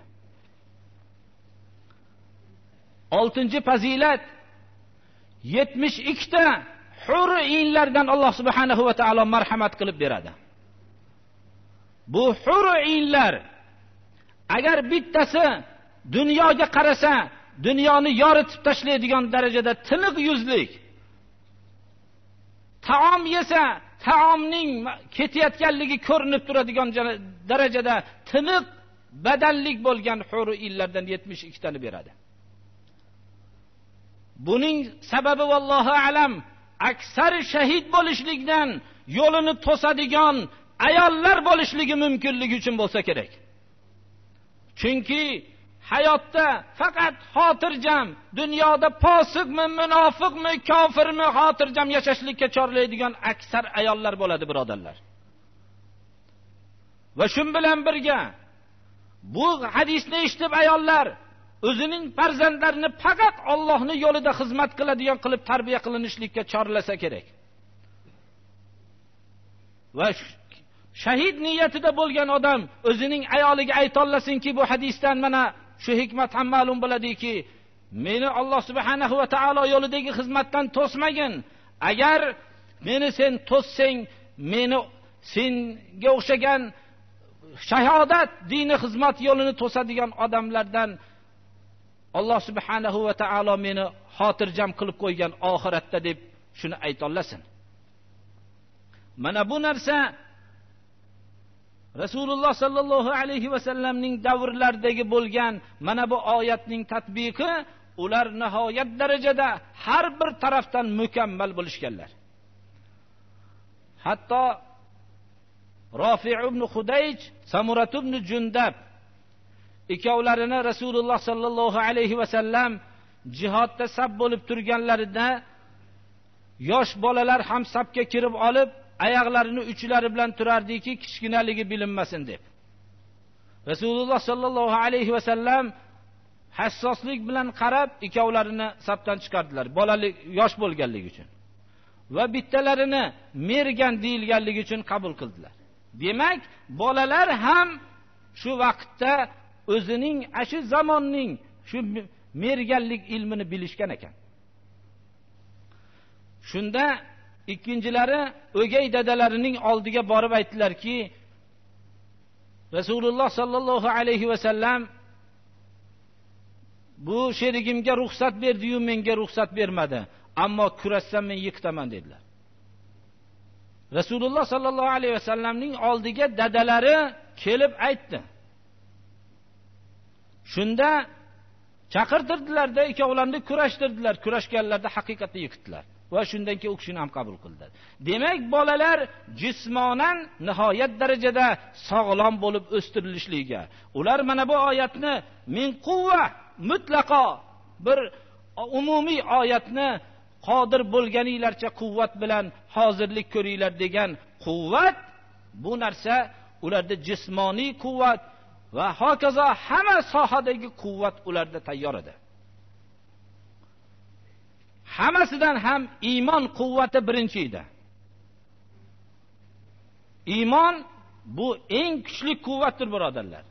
6-fazilat 72 ta hur-inlardan Alloh subhanahu va taolo marhamat qilib beradi. Bu hur-inlar agar bittasi dunyoga qarasa, dunyoni yoritib tashlaydigan darajada tiniq yuzlik, taom yesa taomning ketayotganligi ko'rinib turadigan darajada tiniq badallik bo'lgan hur-inlardan 72 tani beradi. Buning sababi vallohu alam aksar shahid bo'lishlikdan yo'lini to'sadigan ayollar bo'lishligi mumkinligi uchun bo'lsa kerak. Chunki hayotda faqat xotirjam, dunyoda posiqmi, munofiqmi, kofirmi xotirjam yashashlikka chorlaydigan aksar ayollar bo'ladi, birodarlar. Va shun bilan birga bu hadisni eshitib ayollar o'zining farzandlarini faqat Allohning yo'lida xizmat qiladigan qilib tarbiya qilinishlikka chorlasa kerak. Va shahid niyatida bo'lgan odam o'zining ayoliga aytolasinki, bu hadisdan mana shu hikmat ham ma'lum bo'ladiki, meni Alloh subhanahu va taolo yo'lidagi xizmatdan to'smagin. Agar meni sen to'ssang, meni senga o'xshagan shahodat dini xizmat yo'lini to'sadigan odamlardan Alloh subhanahu va taolo meni xotirjam qilib qo'ygan oxiratda deb shuni aytolasin. Mana bu narsa Rasululloh sallallohu alayhi va sallamning davrlaridagi bo'lgan mana bu oyatning tatbiqi, ular nihoyat darajada har bir tarafdan mukammal bo'lishganlar. Hatto Rafi' ibn Khudayj, Samurat ibn Jundab ikkovlarini Rasululloh sallallohu alayhi va sallam jihodda saf bo'lib turganlarida yosh bolalar ham safga kirib olib, oyoqlarini uchlari bilan turardiki, kichkinaligi bilinmasin deb. Rasululloh sallallohu alayhi va sallam hassoslik bilan qarab ikkovlarini safdan chiqardilar, bolalik yosh bo'lganligi uchun. Va bittalarini mergan deyilganligi uchun qabul qildilar. Demak, bolalar ham shu vaqtda o'zining shu zamonning shu merganlik ilmini bilishgan ekan. Shunda ikkinchilari o'gay dadalarining oldiga borib aytdilarki, Rasululloh sallallohu alayhi va sallam bu sherigimga ruxsat berdi-yu, menga ruxsat bermadi. Ammo kurashsam men yiqitaman dedilar. Rasululloh sallallohu alayhi va sallamning oldiga dadalari kelib aytdi. Shunda chaqirtirdilar-da, ikkovlarini kurashtirdilar. Kurashganlarda haqiqatda yiqitdilar. Va shundan keyin u kishini ham qabul qildilar. Demak, bolalar jismonan nihoyat darajada sog'lom bo'lib o'stirilishligiga, ular mana bu oyatni min quvva mutlaqo bir umumiy oyatni qodir bo'lganinglarcha quvvat bilan hozirlik ko'ringlar degan quvvat, bu narsa ularda jismoniy quvvat va hokazo hamma sohadagi quvvat ularda tayyor edi. Hammasidan ham iymon quvvati birinchi edi. Iymon bu eng kuchli quvvatdir, birodarlar.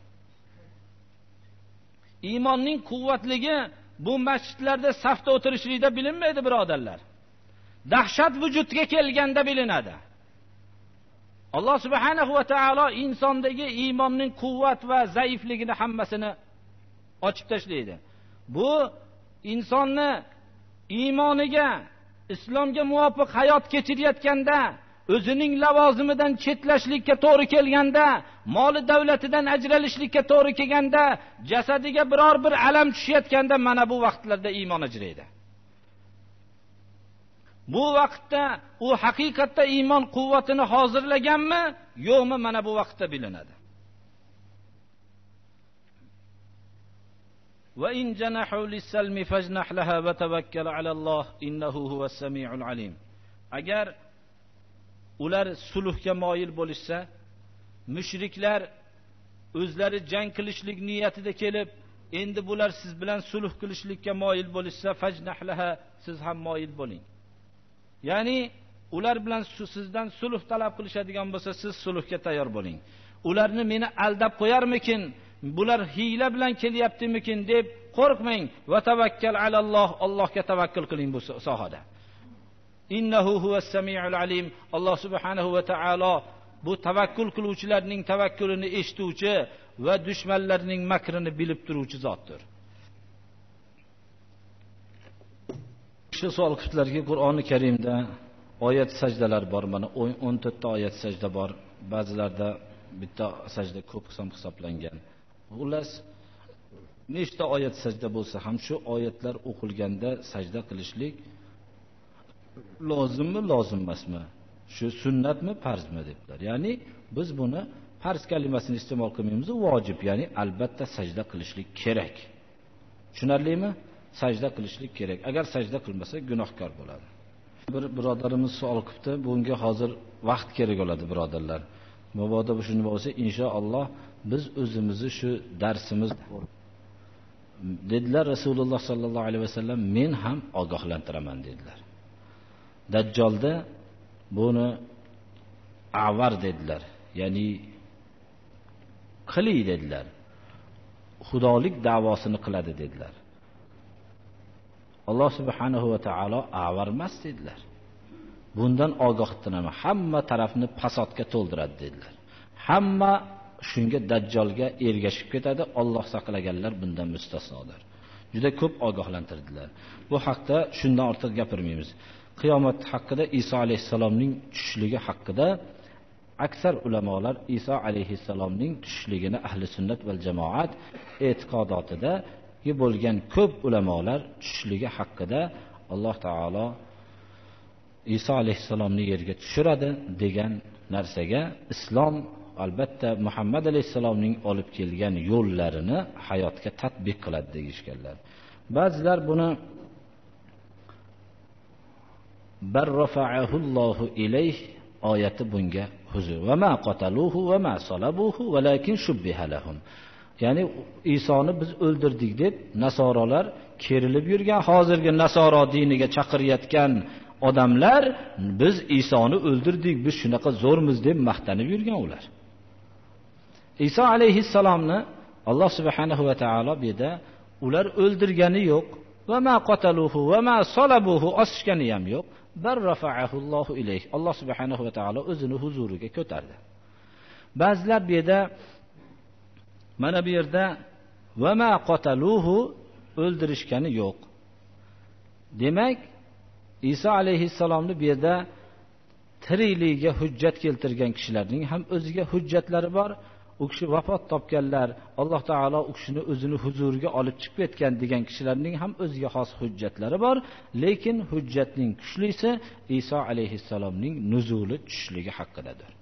Iymonning quvvatligi bu masjidlarda safda o'tirishlikda bilinmaydi, birodarlar. Dahshat vujudga kelganda bilinadi. Alloh subhanahu va taolo insondagi iymonning quvvat va zaifligini hammasini ochib tashlaydi. Bu insonni iymoniga, islomga muvofiq hayot kechirayotganda, o'zining lavozimidan chetlashlikka to'g'ri kelganda, moli davlatidan ajralishlikka to'g'ri kelganda, jasadiga biror bir alam tushayotganda mana bu vaqtlarda iymon ajraydi. Bu vaqtda u haqiqatda iymon quvvatini hozirlaganmi, yo'qmi, mana bu vaqtda bilinadi. Va in janahu lis-salmi fajnah laha va tawakkal alalloh innahu huwas samiul alim. Agar ular sulhga moyil bo'lishsa, mushriklar o'zlari jang qilishlik niyatida kelib, endi bular siz bilan sulh qilishlikka moyil bo'lishsa, fajnah laha, siz ham moyil bo'ling. Ya'ni ular bilan sizdan sulh talab qilishadigan bo'lsa, siz sulhga tayyor bo'ling. Ularni meni aldab qo'yarmikin, bular hiyla bilan kelyaptimikin deb qo'rqmang. Va tavakkal alalloh, Allohga tavakkul qiling bu sohada. innahu huwas samiul alim. Alloh subhanahu va taolo bu tavakkul qiluvchilarning tavakkulini eshituvchi va dushmanlarning makrini bilib turuvchi zotdir. Shu savol qildilarki, Qur'oni Karimda oyat sajdalar bor. Mana 14 ta oyat sajda bor. Ba'zilarda bitta sajda ko'p hisoblangan. Xullas, nechta oyat sajda bo'lsa ham shu oyatlar o'qilganda sajda qilishlik lozimmi, lozim emasmi? Shu sunnatmi, farzmi deblar. Ya'ni biz buni farz kalimasini iste'mol qilmaymiz, vojib, ya'ni albatta sajda qilishlik kerak. Tushunarlimi? Sajda qilishlik kerak. Agar sajda qilmasa gunohkor bo'ladi. Bir birodarimiz savol qilibdi. Bunga hozir vaqt kerak bo'ladi, birodarlar. Mabodo bu shunday bo'lsa, inshaalloh biz o'zimizni shu darsimiz dedilar. Rasululloh sallallohu alayhi vasallam men ham ogohlantiraman dedilar. Dajjolda buni avar dedilar. Ya'ni qili dedilar. Xudolik da'vosini qiladi dedilar. Alloh subhanahu va taolo avar emas dedilar. Bundan ogohlantiraman. Hamma tarafni fasodga to'ldiradi dedilar. Hamma shunga dajjolga ergashib ketadi. Alloh saqlaganlar bundan mustasnodir. Juda ko'p ogohlantirdilar. Bu haqda shundan ortiq gapirmaymiz. Qiyomat haqida, Iso alayhisalomning tushishligi haqida aksar ulamolar Iso alayhisalomning tushishligini ahli sunnat va jamoat e'tiqodotida bo'lgan ko'p ulamolar tushishligi haqida Alloh taolo Iso alayhisalomni yerga tushiradi degan narsaga islom albatta Muhammad alayhisalomning olib kelgan yo'llarini hayotga tatbiq qiladi deyishganlar. Ba'zilar buni barrafa'ahullohu ilayh oyati bunga huzur. Va ma qataluhu va ma salabuhu valakin shubbiha lahum. Ya'ni Isoni biz o'ldirdik deb nasoralar kerilib yurgan, hozirgi nasoro diniga chaqirayotgan odamlar biz Isoni o'ldirdik, biz shunaqa zo'rmiz deb maqtanib yurgan ular. Iso alayhissalomni Alloh subhanahu va taolo bu yerda ular o'ldirgani yo'q, va ma qataluhu va ma salabuhu osishgani ham yo'q. Barrafa'ahullohu ilayh. Alloh subhanahu va taolo o'zini huzuriga ko'tardi. Ba'zilar bu yerda mana bu yerda va ma qataluhu o'ldirishgani yo'q. Demak, Iso alayhissalomni bu yerda tirikligiga hujjat keltirgan kishilarning ham o'ziga hujjatlari bor. U kishi vafot topganlar, Alloh taolo u kishini o'zini huzuriga olib chiqib ketgan degan kishilarning ham o'ziga xos hujjatlari bor. Lekin hujjatning kuchlisi Iso alayhissalomning nuzuli tushishligi haqidadir.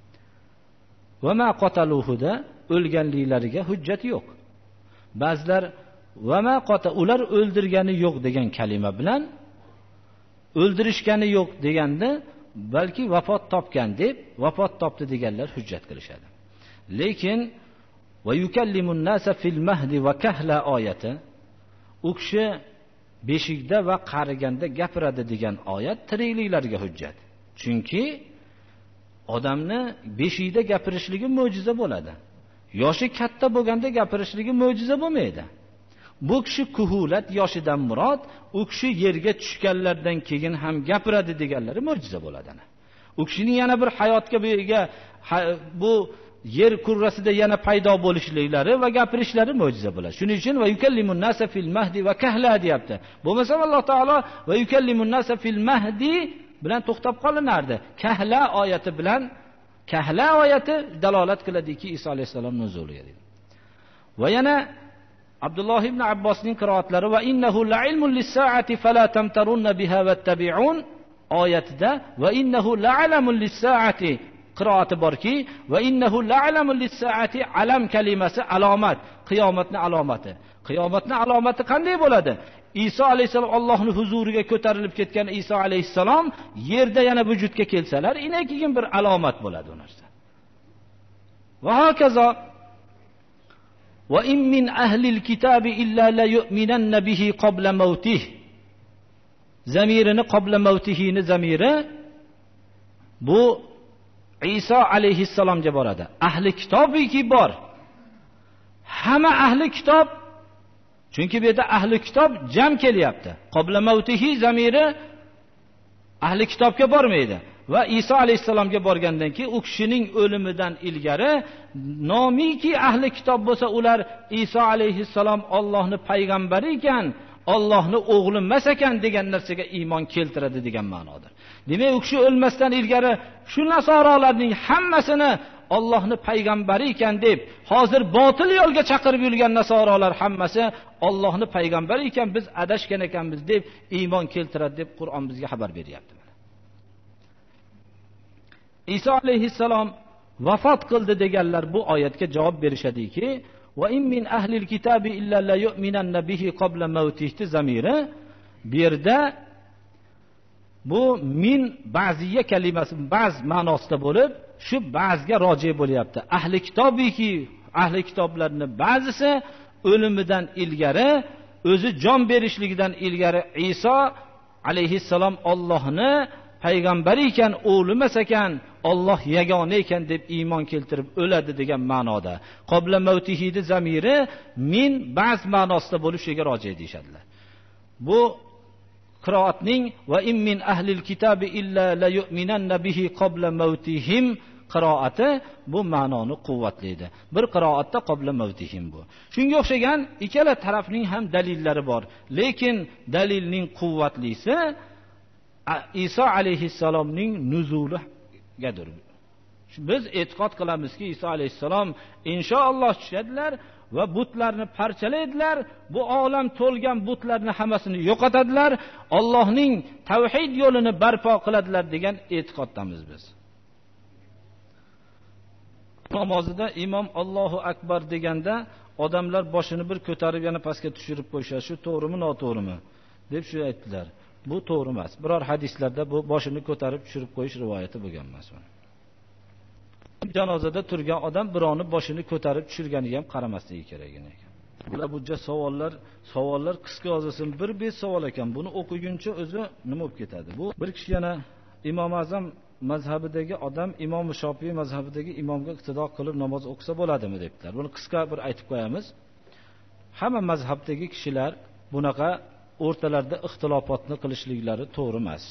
Va ma qataluhuda o'lganliklariga hujjat yo'q. Ba'zilar va ma ular o'ldirgani yo'q degan kalima bilan o'ldirishgani yo'q deganda balki vafot topgan deb vafot topdi deganlar hujjat qilishadi. Lekin va yukallimun nasa fil mahdi va kahla oyati u kishi beshikda va qariganda gapiradi degan oyat tirikliklarga hujjat. Chunki odamni beshikda gapirishligi mo'jiza bo'ladi. Yoshi katta bo'lganda gapirishligi mo'jiza bo'lmaydi. Bu kishi kuhulat yoshidan murod, u kishi yerga tushganlardan keyin ham gapiradi deganlari mo'jiza bo'ladi. U kishining yana bir hayotga bu yer kurrasida yana paydo bo'lishliklari va gapirishlari mo'jiza bo'ladi. Shuning uchun va yukallimun nasa fil mahdi va kahla deyapti. Bo'lmasa Alloh taolo va yukallimun nasa fil mahdi bilan to'xtab qolinardi. Kahla oyati bilan kahla oyati dalolat qiladiki, Iso alayhisalom nuzuliga dedi. Va yana Abdulloh ibn Abbosning qiroatlari va innahu la'ilmun lis-sa'ati fala tamtarunna biha wattabi'un oyatida va innahu la'alamun lis-sa'ati qiroati borki va innahu la'alamun lis-sa'ati alam kalimasi alomat, qiyomatning alomati. Qiyomatning alomati qanday bo'ladi? Iso alayhisalom Allohning huzuriga ko'tarilib ketgan Iso alayhisalom yerda yana vujudga kelsalar, keyin bir alomat bo'ladi u narsa. Va hokazo va in min ahlil kitabi illa la yu'minanna bihi qabla mawtih. Zamirini qabla mawtihini zamiri bu Iso alayhissalomga boradi. Ahli kitobiki bor. Hamma ahli kitob, chunki bu yerda ahli kitob jam kelyapti. Qabla mawtihi zamiri ahli kitobga bormaydi. Va Iso alayhisalomga borgandan keyin u kishining o'limidan ilgari nomiki ahli kitob bo'lsa, ular Iso alayhisalom Allohning payg'ambari ekan, Allohning o'g'li emas ekan degan narsaga iymon keltiradi degan ma'nodir. Demak, u kishi o'lmasdan ilgari shu nasoralarning hammasini Allohning payg'ambari ekan deb, hozir botil yo'lga chaqirib yurgan nasoralar hammasi Allohning payg'ambari ekan, biz adashgan ekanmiz deb iymon keltiradi deb Qur'on bizga xabar beryapti. Iso alayhissalom vafot qildi deganlar bu oyatga javob berishadiki, va in min ahlil kitabi illa la yu'minanna bihi qabla mawtihi zamiri. Bu yerda bu min ba'ziya kalimasi ba'z ma'nosida bo'lib, shu ba'zga roji bo'lyapti. Ahli kitobiki, ahli kitoblarning ba'zisi o'limidan ilgari, o'zi jon berishligidan ilgari Iso alayhissalom Allohni payg'ambari ekan, o'g'li emas ekan, Alloh yagona ekan deb iymon keltirib o'ladi degan ma'noda. Qabla mavtihi zamiri min ba'z ma'nosida bo'lishiga roji deyshadilar. Bu qiroatning va in min ahlil kitabi illa la yu'minanna bihi qabla mavtihim qiroati bu ma'noni quvvatlaydi. Bir qiroatda qabla mavtihim bu. Shunga o'xshagan ikkala tarafning ham dalillari bor. Lekin dalilning quvvatlisi Iso alayhissalomning nuzuligadir. Biz e'tiqod qilamizki, Iso alayhissalom inshaalloh tushadilar va butlarni parchalaydilar. Bu olam to'lgan butlarni hammasini yo'qotadilar. Allohning tavhid yo'lini barpo qiladilar degan e'tiqoddamiz biz. Namozida imom Allohu akbar deganda odamlar boshini bir ko'tarib yana pastga tushirib qo'yishadi. Shu to'g'rimi, noto'g'rimi deb shu aytdilar. Bu to'g'ri emas. Biror hadislarda bu boshini ko'tarib tushirib qo'yish rivoyati bo'lgan emas. Janozada turgan odam birovni boshini ko'tarib tushirganiga ham qaramasligi kerak ekan. Bular hujjat savollar qisqa yozilsin. Bir bet savol ekan. Buni o'qiguncha o'zi nima bo'lib ketadi? Bu bir kishi yana Imom Azam mazhabidagi odam Imom Shofiy mazhabidagi imomga iqtido qilib namoz o'qisa bo'ladimi debdilar. Buni qisqa bir aytib qo'yamiz. Hamma mazhabdagi kishilar bunaqa o'rtalarda ixtilofotni qilishliklari to'g'ri emas.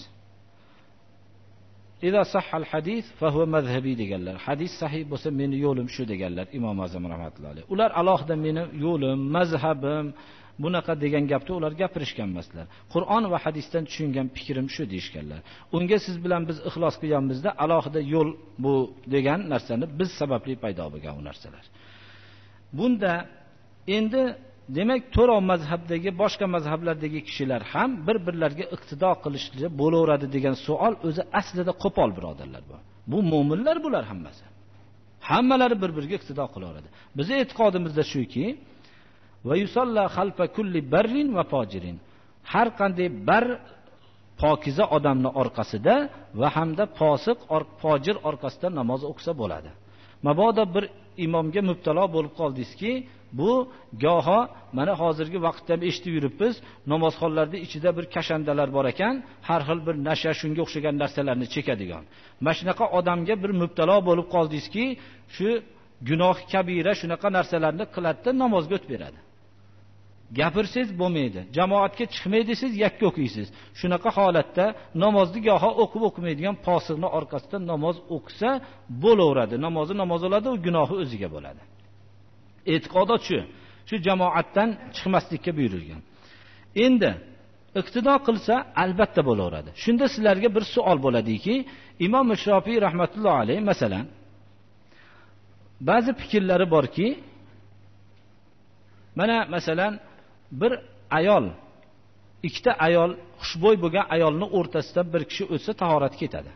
Iza sahhal hadis fa huwa mazhabi deganlar. Hadis sahih bo'lsa meni yo'lim shu deganlar Imom Azam rahmatullohi alayhi. Ular alohida meni yo'lim, mazhabim bunaqa degan gapni ular gapirishgan emaslar. Qur'on va hadisdan tushungan fikrim shu deyishganlar. Unga siz bilan biz ixlos qilganmizda alohida yo'l bu degan narsani biz sababli paydo bo'lgan u narsalar. Bunda endi demak, to'rov mazhabdagi boshqa mazhablardagi kishilar ham bir-birlariga iqtido qilishli bo'laveradi degan savol o'zi aslida qo'pol birodarlar bu. Bu mu'minlar bular hammasi. Hammalari bir-biriga iqtido qilaveradi. Bizning e'tiqodimizda shuki, va yusalla xalfa kulli barrin va fojirin. Har qanday bar pokiza odamning orqasida va hamda fosiq fojir orqasida namoz o'qisa bo'ladi. Mabodo bir imomga mubtalo bo'lib qoldingizki, bu goho mana hozirgi vaqtda ham eshitib yuribmiz, namozxonlarda ichida bir kashandalar bor ekan, har xil bir nasha shunga o'xshagan narsalarni chekadigan. Mana shunaqa odamga bir mubtalo bo'lib qoldingizki, shu gunoh kabira shunaqa narsalarni qiladi, namozga o'tib beradi. Gapirsangiz bo'lmaydi. Jamoatga chiqmaydi, siz yakka o'qiysiz. Shunaqa holatda namozni goho o'qib o'qimaydigan fosiqning orqasida namoz o'qisa bo'laveradi. Namozi namoz bo'ladi, u gunohi o'ziga bo'ladi. E'tiqodat shu jamoatdan chiqmaslikka buyurilgan. Endi iqtido qilsa albatta bo'laveradi. Shunda sizlarga bir savol bo'ladiki, Imom Shofiy rahmatullohi alayhi masalan ba'zi fikrlari borki, mana masalan bir ayol, ikkita ayol, xushbo'y bo'lgan ayolning o'rtasidan bir kishi o'tsa tahorat ketadi.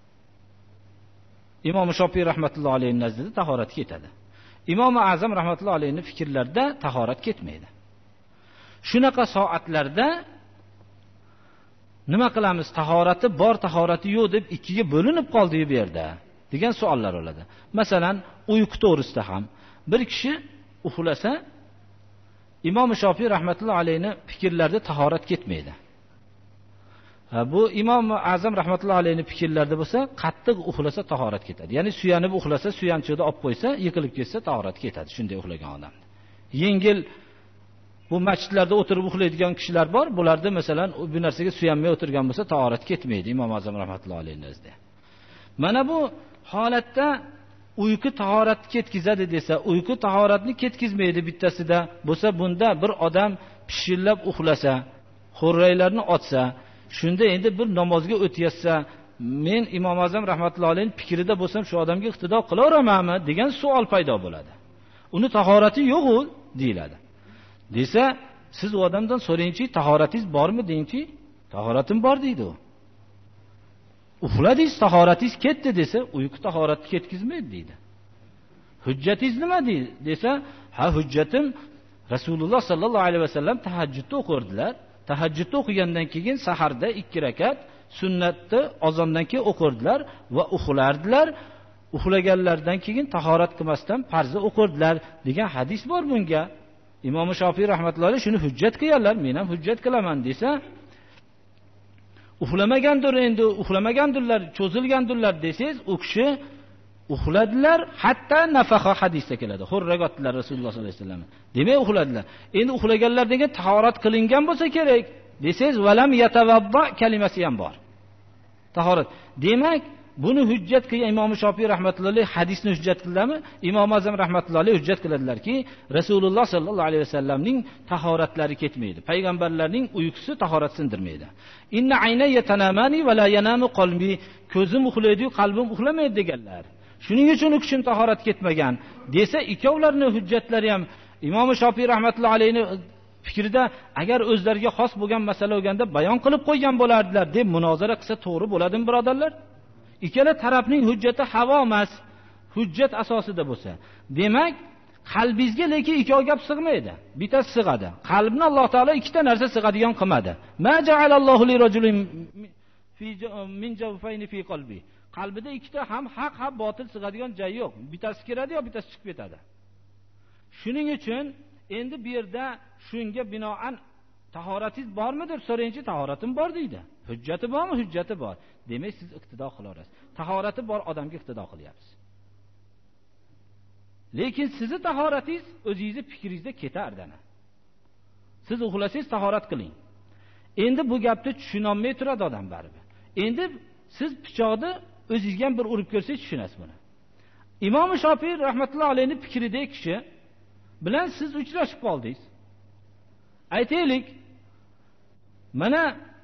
Imom Shofiy rahmatullohi alayhi nazdida tahorat ketadi. Imom Azam rahmatullohi alayhining fikrlarida tahorat ketmaydi. Shunaqa soatlarda nima qilamiz? Tahorati bor, tahorati yo'q deb ikkiga bo'linib qoldi bu yerda degan savollar bo'ladi. Masalan, uyqu to'g'risida ham bir kishi uxlasa, Imom Shofiy rahmatullohi alayhining fikrlarida tahorat ketmaydi. Bu Imom Azam rahmatullohi alayhining fikrlarida bo'lsa, qattiq uxlasa tahorat ketadi. Ya'ni suyanib uxlasa, suyanchiqda olib qo'ysa, yiqilib ketsa tahorat ketadi shunday uxlagan odam. Yengil bu masjidlarda o'tirib uxlaydigan kishilar bor. Bularda masalan bu narsaga suyanmay o'tirgan bo'lsa, tahorat ketmaydi Imom Azam rahmatullohi alayhi nazarda. Mana bu holatda uyqu tahoratni ketkizadi desa, uyqu tahoratni ketkizmaydi bittasida bo'lsa, bunda bir odam pishillab uxlasa, xo'rraylarni otsa, shunda endi bir namozga o'tayotsa, men Imom Azam rahmatullohi alayhi fikrida bo'lsam, shu odamga iqtido qilaveramanmi degan savol paydo bo'ladi. Uni tahorati yo'q-ku deyiladi. Desa, siz u odamdan so'rayingchi, tahoratingiz bormi deyingchi, tahoratim bor deydi u. Uxladingiz, tahoratingiz ketdi desa, uyqu tahoratni ketkizmaydi deydi. Hujjatingiz nima desa, ha hujjatim Rasululloh sallallohu alayhi vasallam tahajjudda o'qirdilar. Tahajjudda o'qigandan keyin saharda 2 rakat sunnatni azondan keyin o'qirdilar va uxlardilar. Uxlaganlardan keyin tahorat qilmasdan farzni o'qirdilar degan hadis bor bunga. Imom Shofiy rahmatullohi shuni hujjat qilganlar, men ham hujjat qilaman desa, uxlamagandirlar, cho'zilgandirlar desangiz, u kishi uxladilar, hatto nafaha hadisda keladi. Xurragotdilar Rasululloh sollallohu alayhi vasallam. Demak uxladilar. Endi uxlaganlar degan tahorat qilingan bo'lsa kerak desangiz, valam yatavabba kalimasi ham bor. Tahorat. Demak, buni hujjat qilgan Imom Shofiy rahmatullohi hadisni hujjat qildilarmi? Imom Azam rahmatullohi hujjat qiladilarki, Rasululloh sallallohu alayhi vasallamning tahoratlari ketmaydi. Payg'ambarlarning uyqusi tahorat sindirmaydi. Inna aynaya tanamani va la yanamu qalbi. Ko'zim uxlaydi-yu, qalbim uxlamaydi deganlar. Shuning uchun u kishim tahorat ketmagan desa, ikkovlarining hujjatlari ham Imom Shofiy rahmatullohi alayhi fikrida agar o'zlariga xos bo'lgan masala bo'lganda bayon qilib qo'ygan bo'lardilar deb munozara qilsa to'g'ri bo'ladimi, birodarlar? Ikkala tarafning hujjati havo emas, hujjat asosida bo'lsa. Demak, qalbingizga lekin ikkov gap sig'maydi. Bittasi sig'adi. Qalbni Alloh taolo ikkita narsa sig'adigan qilmadi. Ma ja'alallohu li rajulin min jawfayni fi qalbi. Qalbida ikkita ham haq ham botil sig'adigan joy yo'q. Bittasi kiradi yo bittasi chiqib ketadi. Shuning uchun endi bu yerda shunga binoan tahoratingiz bormi deb so'rayinchi, tahoratim bor deydi. Hujjati bormi? Hujjati bor. Demak, siz iqtido qilaverasiz. Tahorati bor odamga iqtido qilyapsiz. Lekin sizni tahoratingiz o'zingizning fikringizda ketardana. Siz uxlasangiz tahorat qiling. Endi bu gapni tushunolmay turadi odam baribir. Endi siz pichoqni o'zingizga ham bir urib ko'rsangiz tushunasiz buni. Imom Shofiy rahmatullohi alayhi fikridagi kishi bilan siz uchrashib qoldingiz. Aytaylik, mana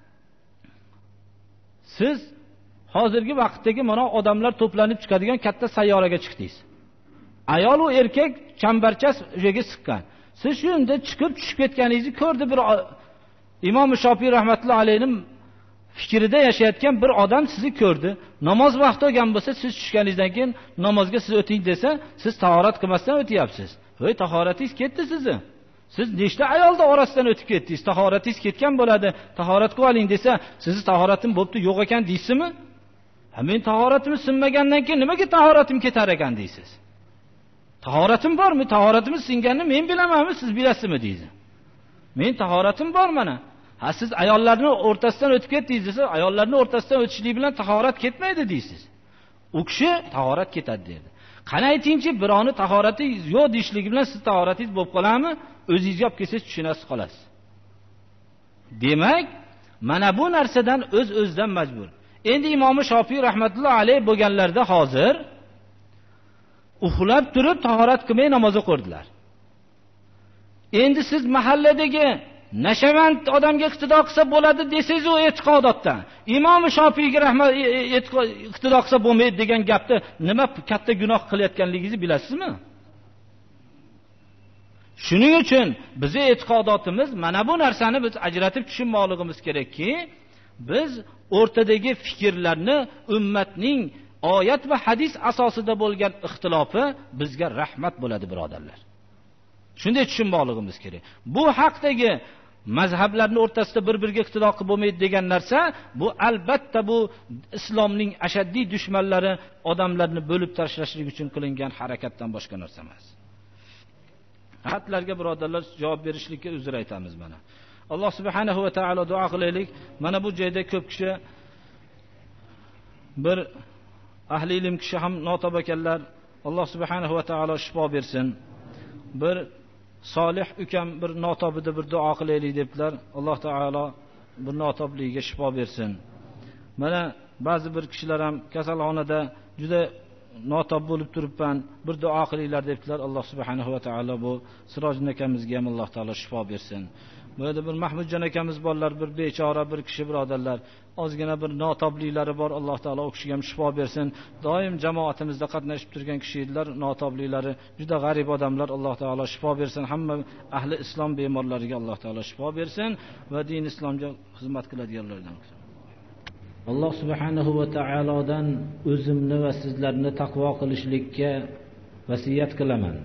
siz hozirgi vaqtdagi mana odamlar to'planib chiqadigan katta sayyoraga chiqdingiz. Ayol va erkak chambarchas joyga siqqan. Siz shunda chiqib tushib ketganingizni ko'rdi bir Imom Shofiy rahmatullohi alayhi fikrida yashayotgan bir odam sizni ko'rdi. Namoz vaqti bo'lgan bo'lsa, siz tushganingizdan keyin namozga siz o'ting desa, siz tahorat qilmasdan o'tyapsiz. Voy, tahoratingiz ketdi sizni. Siz nechta ayolda orasidan o'tib ketdingiz? Tahoratingiz ketgan bo'ladi. Tahorat qilib oling desa, sizni tahoratim bo'pti, yo'q ekan deysizmi? Ha, men tahoratim sinmagandan keyin nimaga tahoratim ketar ekan deysiz? Tahoratim bormi? Tahoratimiz singanini men bilamanmi, siz bilasizmi deysiz. Men tahoratim bor mana. Ha, siz ayollarning o'rtasidan o'tib ketdingiz desa, ayollarning o'rtasidan o'tishlik bilan tahorat ketmaydi deysiz. U kishi tahorat ketadi dedi. Qani aytingchi, birovni tahorati yo'q deyishligi bilan siz tahoratingiz bo'lib qoladimi? O'zingiz olib kelsangiz tushunasiz qolasiz. Demak, mana bu narsadan o'z-o'zidan majbur. Endi Imom Shofiy rahmatullohi alayhi bo'lganlarda hozir uxlab turib tahorat qilmay namoz o'qirdilar. Endi siz mahalladagi nashavand odamga iqtido qilsa bo'ladi desangiz, u e'tiqodotdan. Imom Shofiyga rahmat iqtido qilsa bo'lmaydi degan gapni nima katta gunoh qilayotganligingizni bilasizmi? Shuning uchun bizning e'tiqodotimiz mana bu narsani biz ajratib tushunmoqligimiz kerakki, biz o'rtadagi fikrlarni ummatning oyat va hadis asosida bo'lgan ixtilofi bizga rahmat bo'ladi, birodarlar. Shunday tushunmoqligimiz kerak. Bu haqdagi mazhablarning o'rtasida bir-biriga iqtido qilib bo'lmaydi degan narsa, bu albatta bu islomning ashaddiy dushmanlari odamlarni bo'lib tashlashlik uchun qilingan harakatdan boshqa narsa emas. Xatlarga birodarlar javob berishlikka uzr aytamiz mana. Alloh subhanahu va taolo duo qilaylik. Mana bu joyda ko'p kishi bir ahli ilm kishi ham notob ekanlar. Alloh subhanahu va taolo shifo bersin. Bir Solih ukam bir notobida bir duo qilaylik debdilar. Alloh taolo bu notobligiga shifo bersin. Mana ba'zi bir kishilar ham kasalxonada juda notob bo'lib turibman, bir duo qilinglar debdilar. Alloh subhanahu va taolo bu Sirojiddin akamizga ham Alloh taolo shifo bersin. Bu yerda bir Mahmudjon akamiz borlar, bir bechora bir kishi birodarlar, ozgina bir notobliklari bor. Alloh taolo u kishiga ham shifo bersin. Doim jamoatimizda qatnashib turgan kishi edilar. Notobliklari juda g'arib odamlar. Alloh taolo shifo bersin. Hamma ahli islom bemorlariga Alloh taolo shifo bersin va din islomga xizmat qiladiganlardan. Alloh subhanahu va taolodan o'zimni va sizlarni taqvo qilishlikka vasiyat qilaman.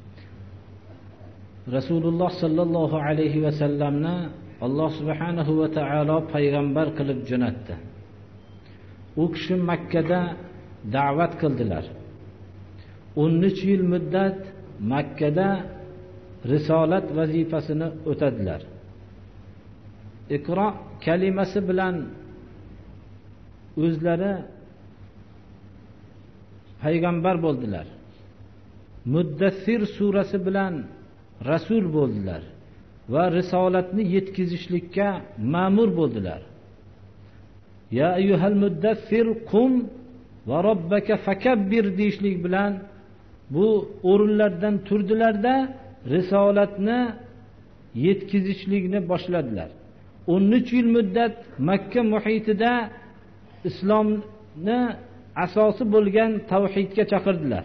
Rasululloh sallallohu alayhi va sallamni Alloh subhanahu va taolo payg'ambar qilib jo'natdi. U kishi Makka da da'vat qildilar. 13 yil muddat Makka da risolat vazifasini o'tadilar. Iqro kalimasi bilan o'zlari payg'ambar bo'ldilar. Muddassir surasi bilan rasul bo'ldilar va risolatni yetkazishlikka ma'mur bo'ldilar. Ya ayyuhal muddassir qum va robbaka fakabbir deyishlik bilan bu o'rinlardan turdilarda risolatni yetkazishlikni boshladilar. 13 yil muddat Makka muhitida islomni asosi bo'lgan tavhidga chaqirdilar.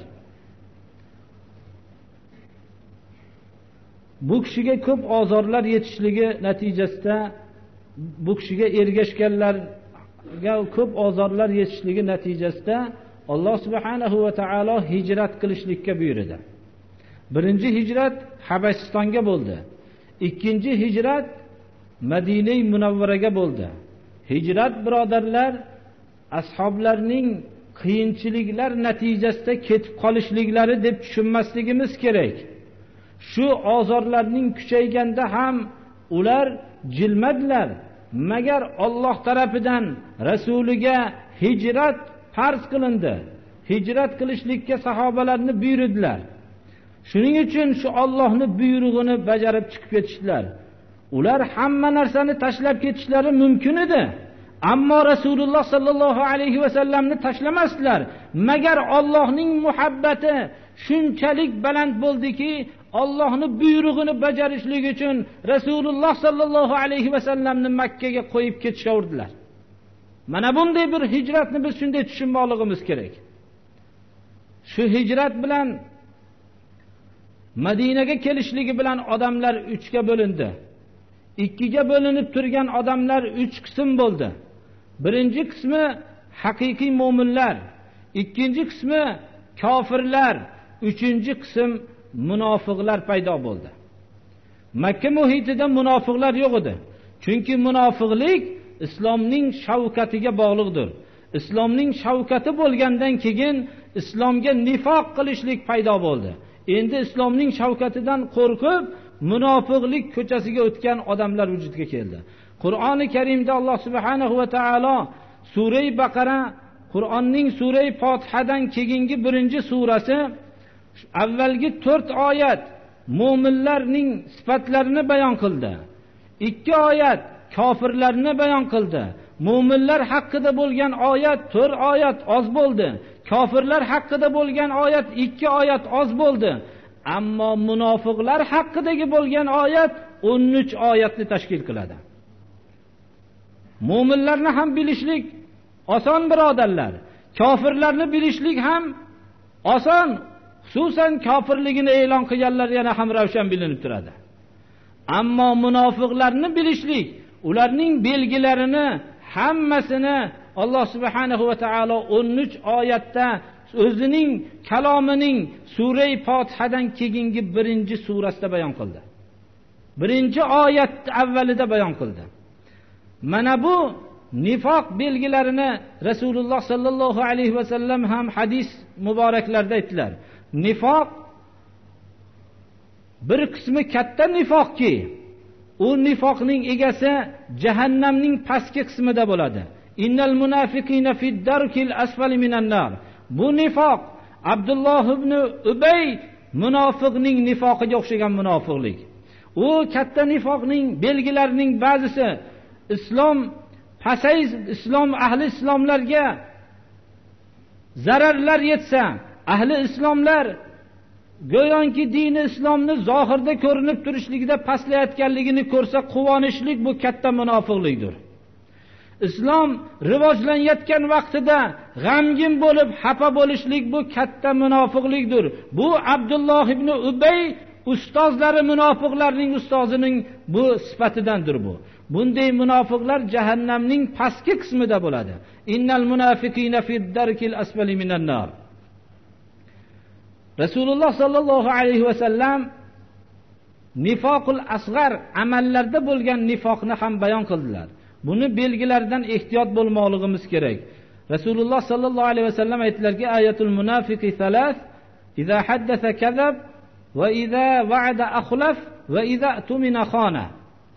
Bu kishiga ko'p ozorlar yetishligi natijasida, bu kishiga ergashganlarga ko'p ozorlar yetishligi natijasida Alloh subhanahu va taolo hijrat qilishlikka buyurdi. Birinchi hijrat Habasistonga bo'ldi. Ikkinchi hijrat Madina-i Munavvaraga bo'ldi. Hijrat birodarlar ashoblarning qiyinchiliklar natijasida ketib qolishliklari deb tushunmasligimiz kerak. Shu ozorlarning kuchayganda ham ular jilmadilar. Magar Alloh tarafidan rasuliga hijrat farz qilindi. Hijrat qilishlikka sahobalarni buyurdilar. Shuning uchun shu Allohning buyrug'ini bajarib chiqib ketishdilar. Ular hamma narsani tashlab ketishlari mumkin edi. Ammo Rasululloh sallallohu alayhi va sallamni tashlamasdilar. Magar Allohning muhabbati shunchalik baland bo'ldiki, Allohning buyrug'ini bajarishlik uchun Rasululloh sallallohu alayhi va sallamni Makka ga qo'yib ketishaverdilar. Mana bunday bir hijratni biz shunday tushunmoqligimiz kerak. Shu hijrat bilan Madinaga kelishligi bilan odamlar 3 ga bo'lindi. 2 ga bo'linib turgan odamlar 3 qism bo'ldi. Birinchi qismi haqiqiy mu'minlar, ikkinchi qismi kofirlar, uchinchi qism munofiqlar paydo bo'ldi. Makka muhitida munofiqlar yo'q edi. Chunki munofiqlik islomning shavkatiga bog'liqdir. Islomning shavkati bo'lgandan keyin islomga nifoq qilishlik paydo bo'ldi. Endi islomning shavkatidan qo'rqib munofiqlik ko'chasiga o'tgan odamlar vujudga keldi. Qur'oni Karimda Alloh subhanahu va taolo Sura-i Baqara, Qur'onning Sura-i Fotihadan keyingi birinchi surasi, avvalgi 4 oyat mu'minlarning sifatlarini bayon qildi. 2 oyat kofirlarni bayon qildi. Mu'minlar haqida bo'lgan oyat 4 oyat oz bo'ldi. Kofirlar haqida bo'lgan oyat 2 oyat oz bo'ldi. Ammo munofiqlar haqidagi bo'lgan oyat 13 oyatni tashkil qiladi. Mu'minlarni ham bilishlik oson birodarlar. Kofirlarni bilishlik ham oson. Xususan kofirligini e'lon qilganlar yana ham ravshan bilinib turadi. Ammo munofiqlarni bilishlik, ularning belgilarini hammasini Alloh subhanahu va taolo 13 oyatda o'zining kalomining Sura-i Fotihadan keyingi birinchi surasida bayon qildi. Birinchi oyat avvalida bayon qildi. Mana bu nifoq belgilarini Rasululloh sallallohu alayhi va sallam ham hadis muboraklarda aytdilar. Nifoq bir qismi katta nifoqki, u nifoqning egasi jahannamning pastki qismida bo'ladi. Innal munafiqina fid darkil asfali minan nar. Bu nifoq Abdulloh ibn Ubay munofiqning nifoqiga o'xshagan munofiqlik. U katta nifoqning belgilarining ba'zisi islom pasayz, islom ahli islomlarga zararlar yetsa, ahli islomlar go'yoki dini islomni zohirda ko'rinib turishligida pastlayotganligini ko'rsa quvonishlik, bu katta munofiqlikdir. Islom rivojlanayotgan vaqtida g'amgin bo'lib xafa bo'lishlik, bu katta munofiqlikdir. Bu Abdulloh ibn Ubay ustozlari, munofiqlarning ustozining bu sifatidandir bu. Bunday munofiqlar jahannamning pastki qismida bo'ladi. Innal munafiqina fid darkil asfali minan nar. Rasululloh sallallohu alayhi va sallam nifoqul asg'ar amallarda bo'lgan nifoqni ham bayon qildilar. Buni belgilaridan ehtiyot bo'lmoqligimiz kerak. Rasululloh sallallohu alayhi va sallam aytdilarki, ayatul munafiqi salas: iza haddatha kazab va iza va'ada akhlaf va iza tumina khana.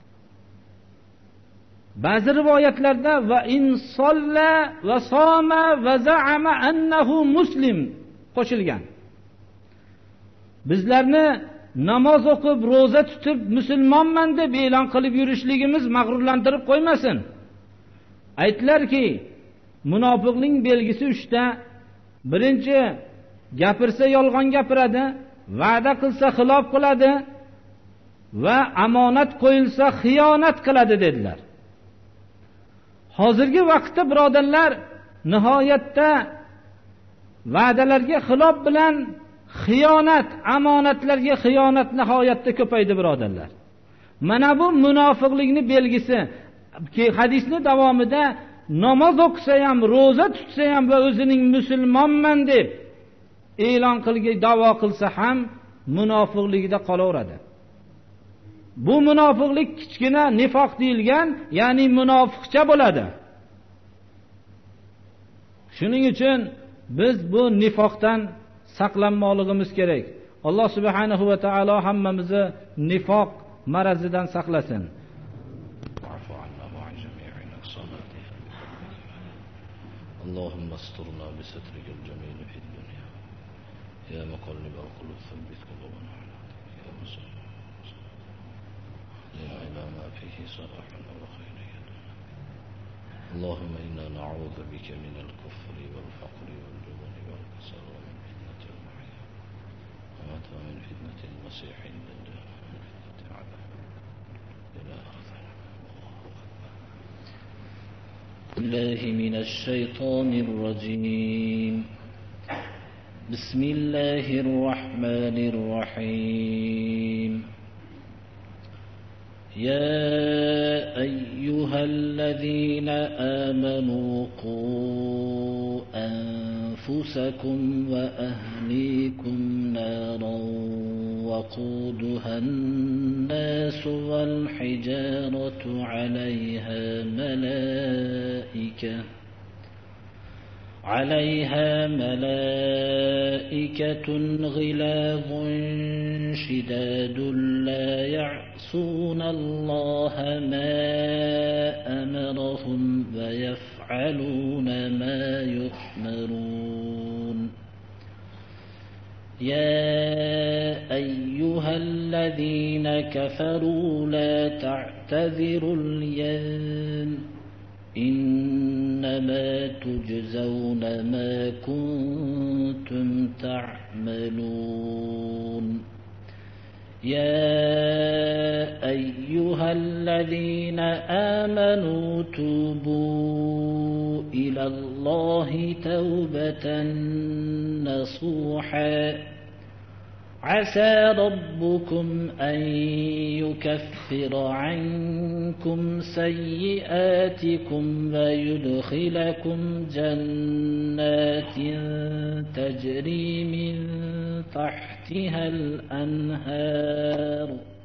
Ba'zi rivoyatlarda va in solla va soma va za'ama annahu muslim qo'shilgan. Bizlarni namoz o'qib, roza tutib, musulmonman deb e'lon qilib yurishligimiz mag'rurlantirib qo'ymasin. Aytlarki, munofiqning belgisi 3 ta. Birinchi, gapirsa yolg'on gapiradi, va'da qilsa xilof qiladi va omonat qo'yilsa xiyonat qiladi dedilar. Hozirgi vaqtda birodarlar, nihoyatda va'dalarga xilof bilan xiyonat, omonatlarga xiyonat nihoyatda ko'paydi birodarlar. Mana bu munofiqlikning belgisi. Hadisning davomida namoz o'qisa ham, roza tutsa ham va o'zining musulmonman deb e'lon qilgan, da'vo qilsa ham munofiqligida qolaveradi. Bu munofiqlik kichkina nifoq deyilgan, ya'ni munofiqcha bo'ladi. Shuning uchun biz bu nifoqdan saqlanmoqligimiz kerak. Alloh subhanahu va taolo hammamizni nifoq marazidan saqlasin. اللهم استرنا بسترك الجميل في الدنيا يا مقلب القلوب ثبت قلوبنا على دينك يا مسلم إلى ما فيه صلاح وخير يدنا. اللهم إنا نعوذ بك من الكفر والفقر والجبن والكسل ومن فتنة المحيا ومات ومن فتنة المسيح الدجال ومن فتنة عذاب إلى آخره. الله من الشيطان الرجيم. بسم الله الرحمن الرحيم. يا أيها الذين آمنوا قوا أنفسكم وأهليكم نارا وقودها الناس والحجارة عليها ملائكة غلاظ شداد لا يعصون الله ما أمرهم ويفعلون ما يؤمرون. يا أيها الذين كفروا لا تعتذروا اليوم إنما تجزون ما كنتم تعملون. يا أيها الذين آمنوا توبوا إلى الله توبة نصوحا عسى ربكم أن يكفر عنكم سيئاتكم ويدخلكم جنات تجري من تحتها الأنهار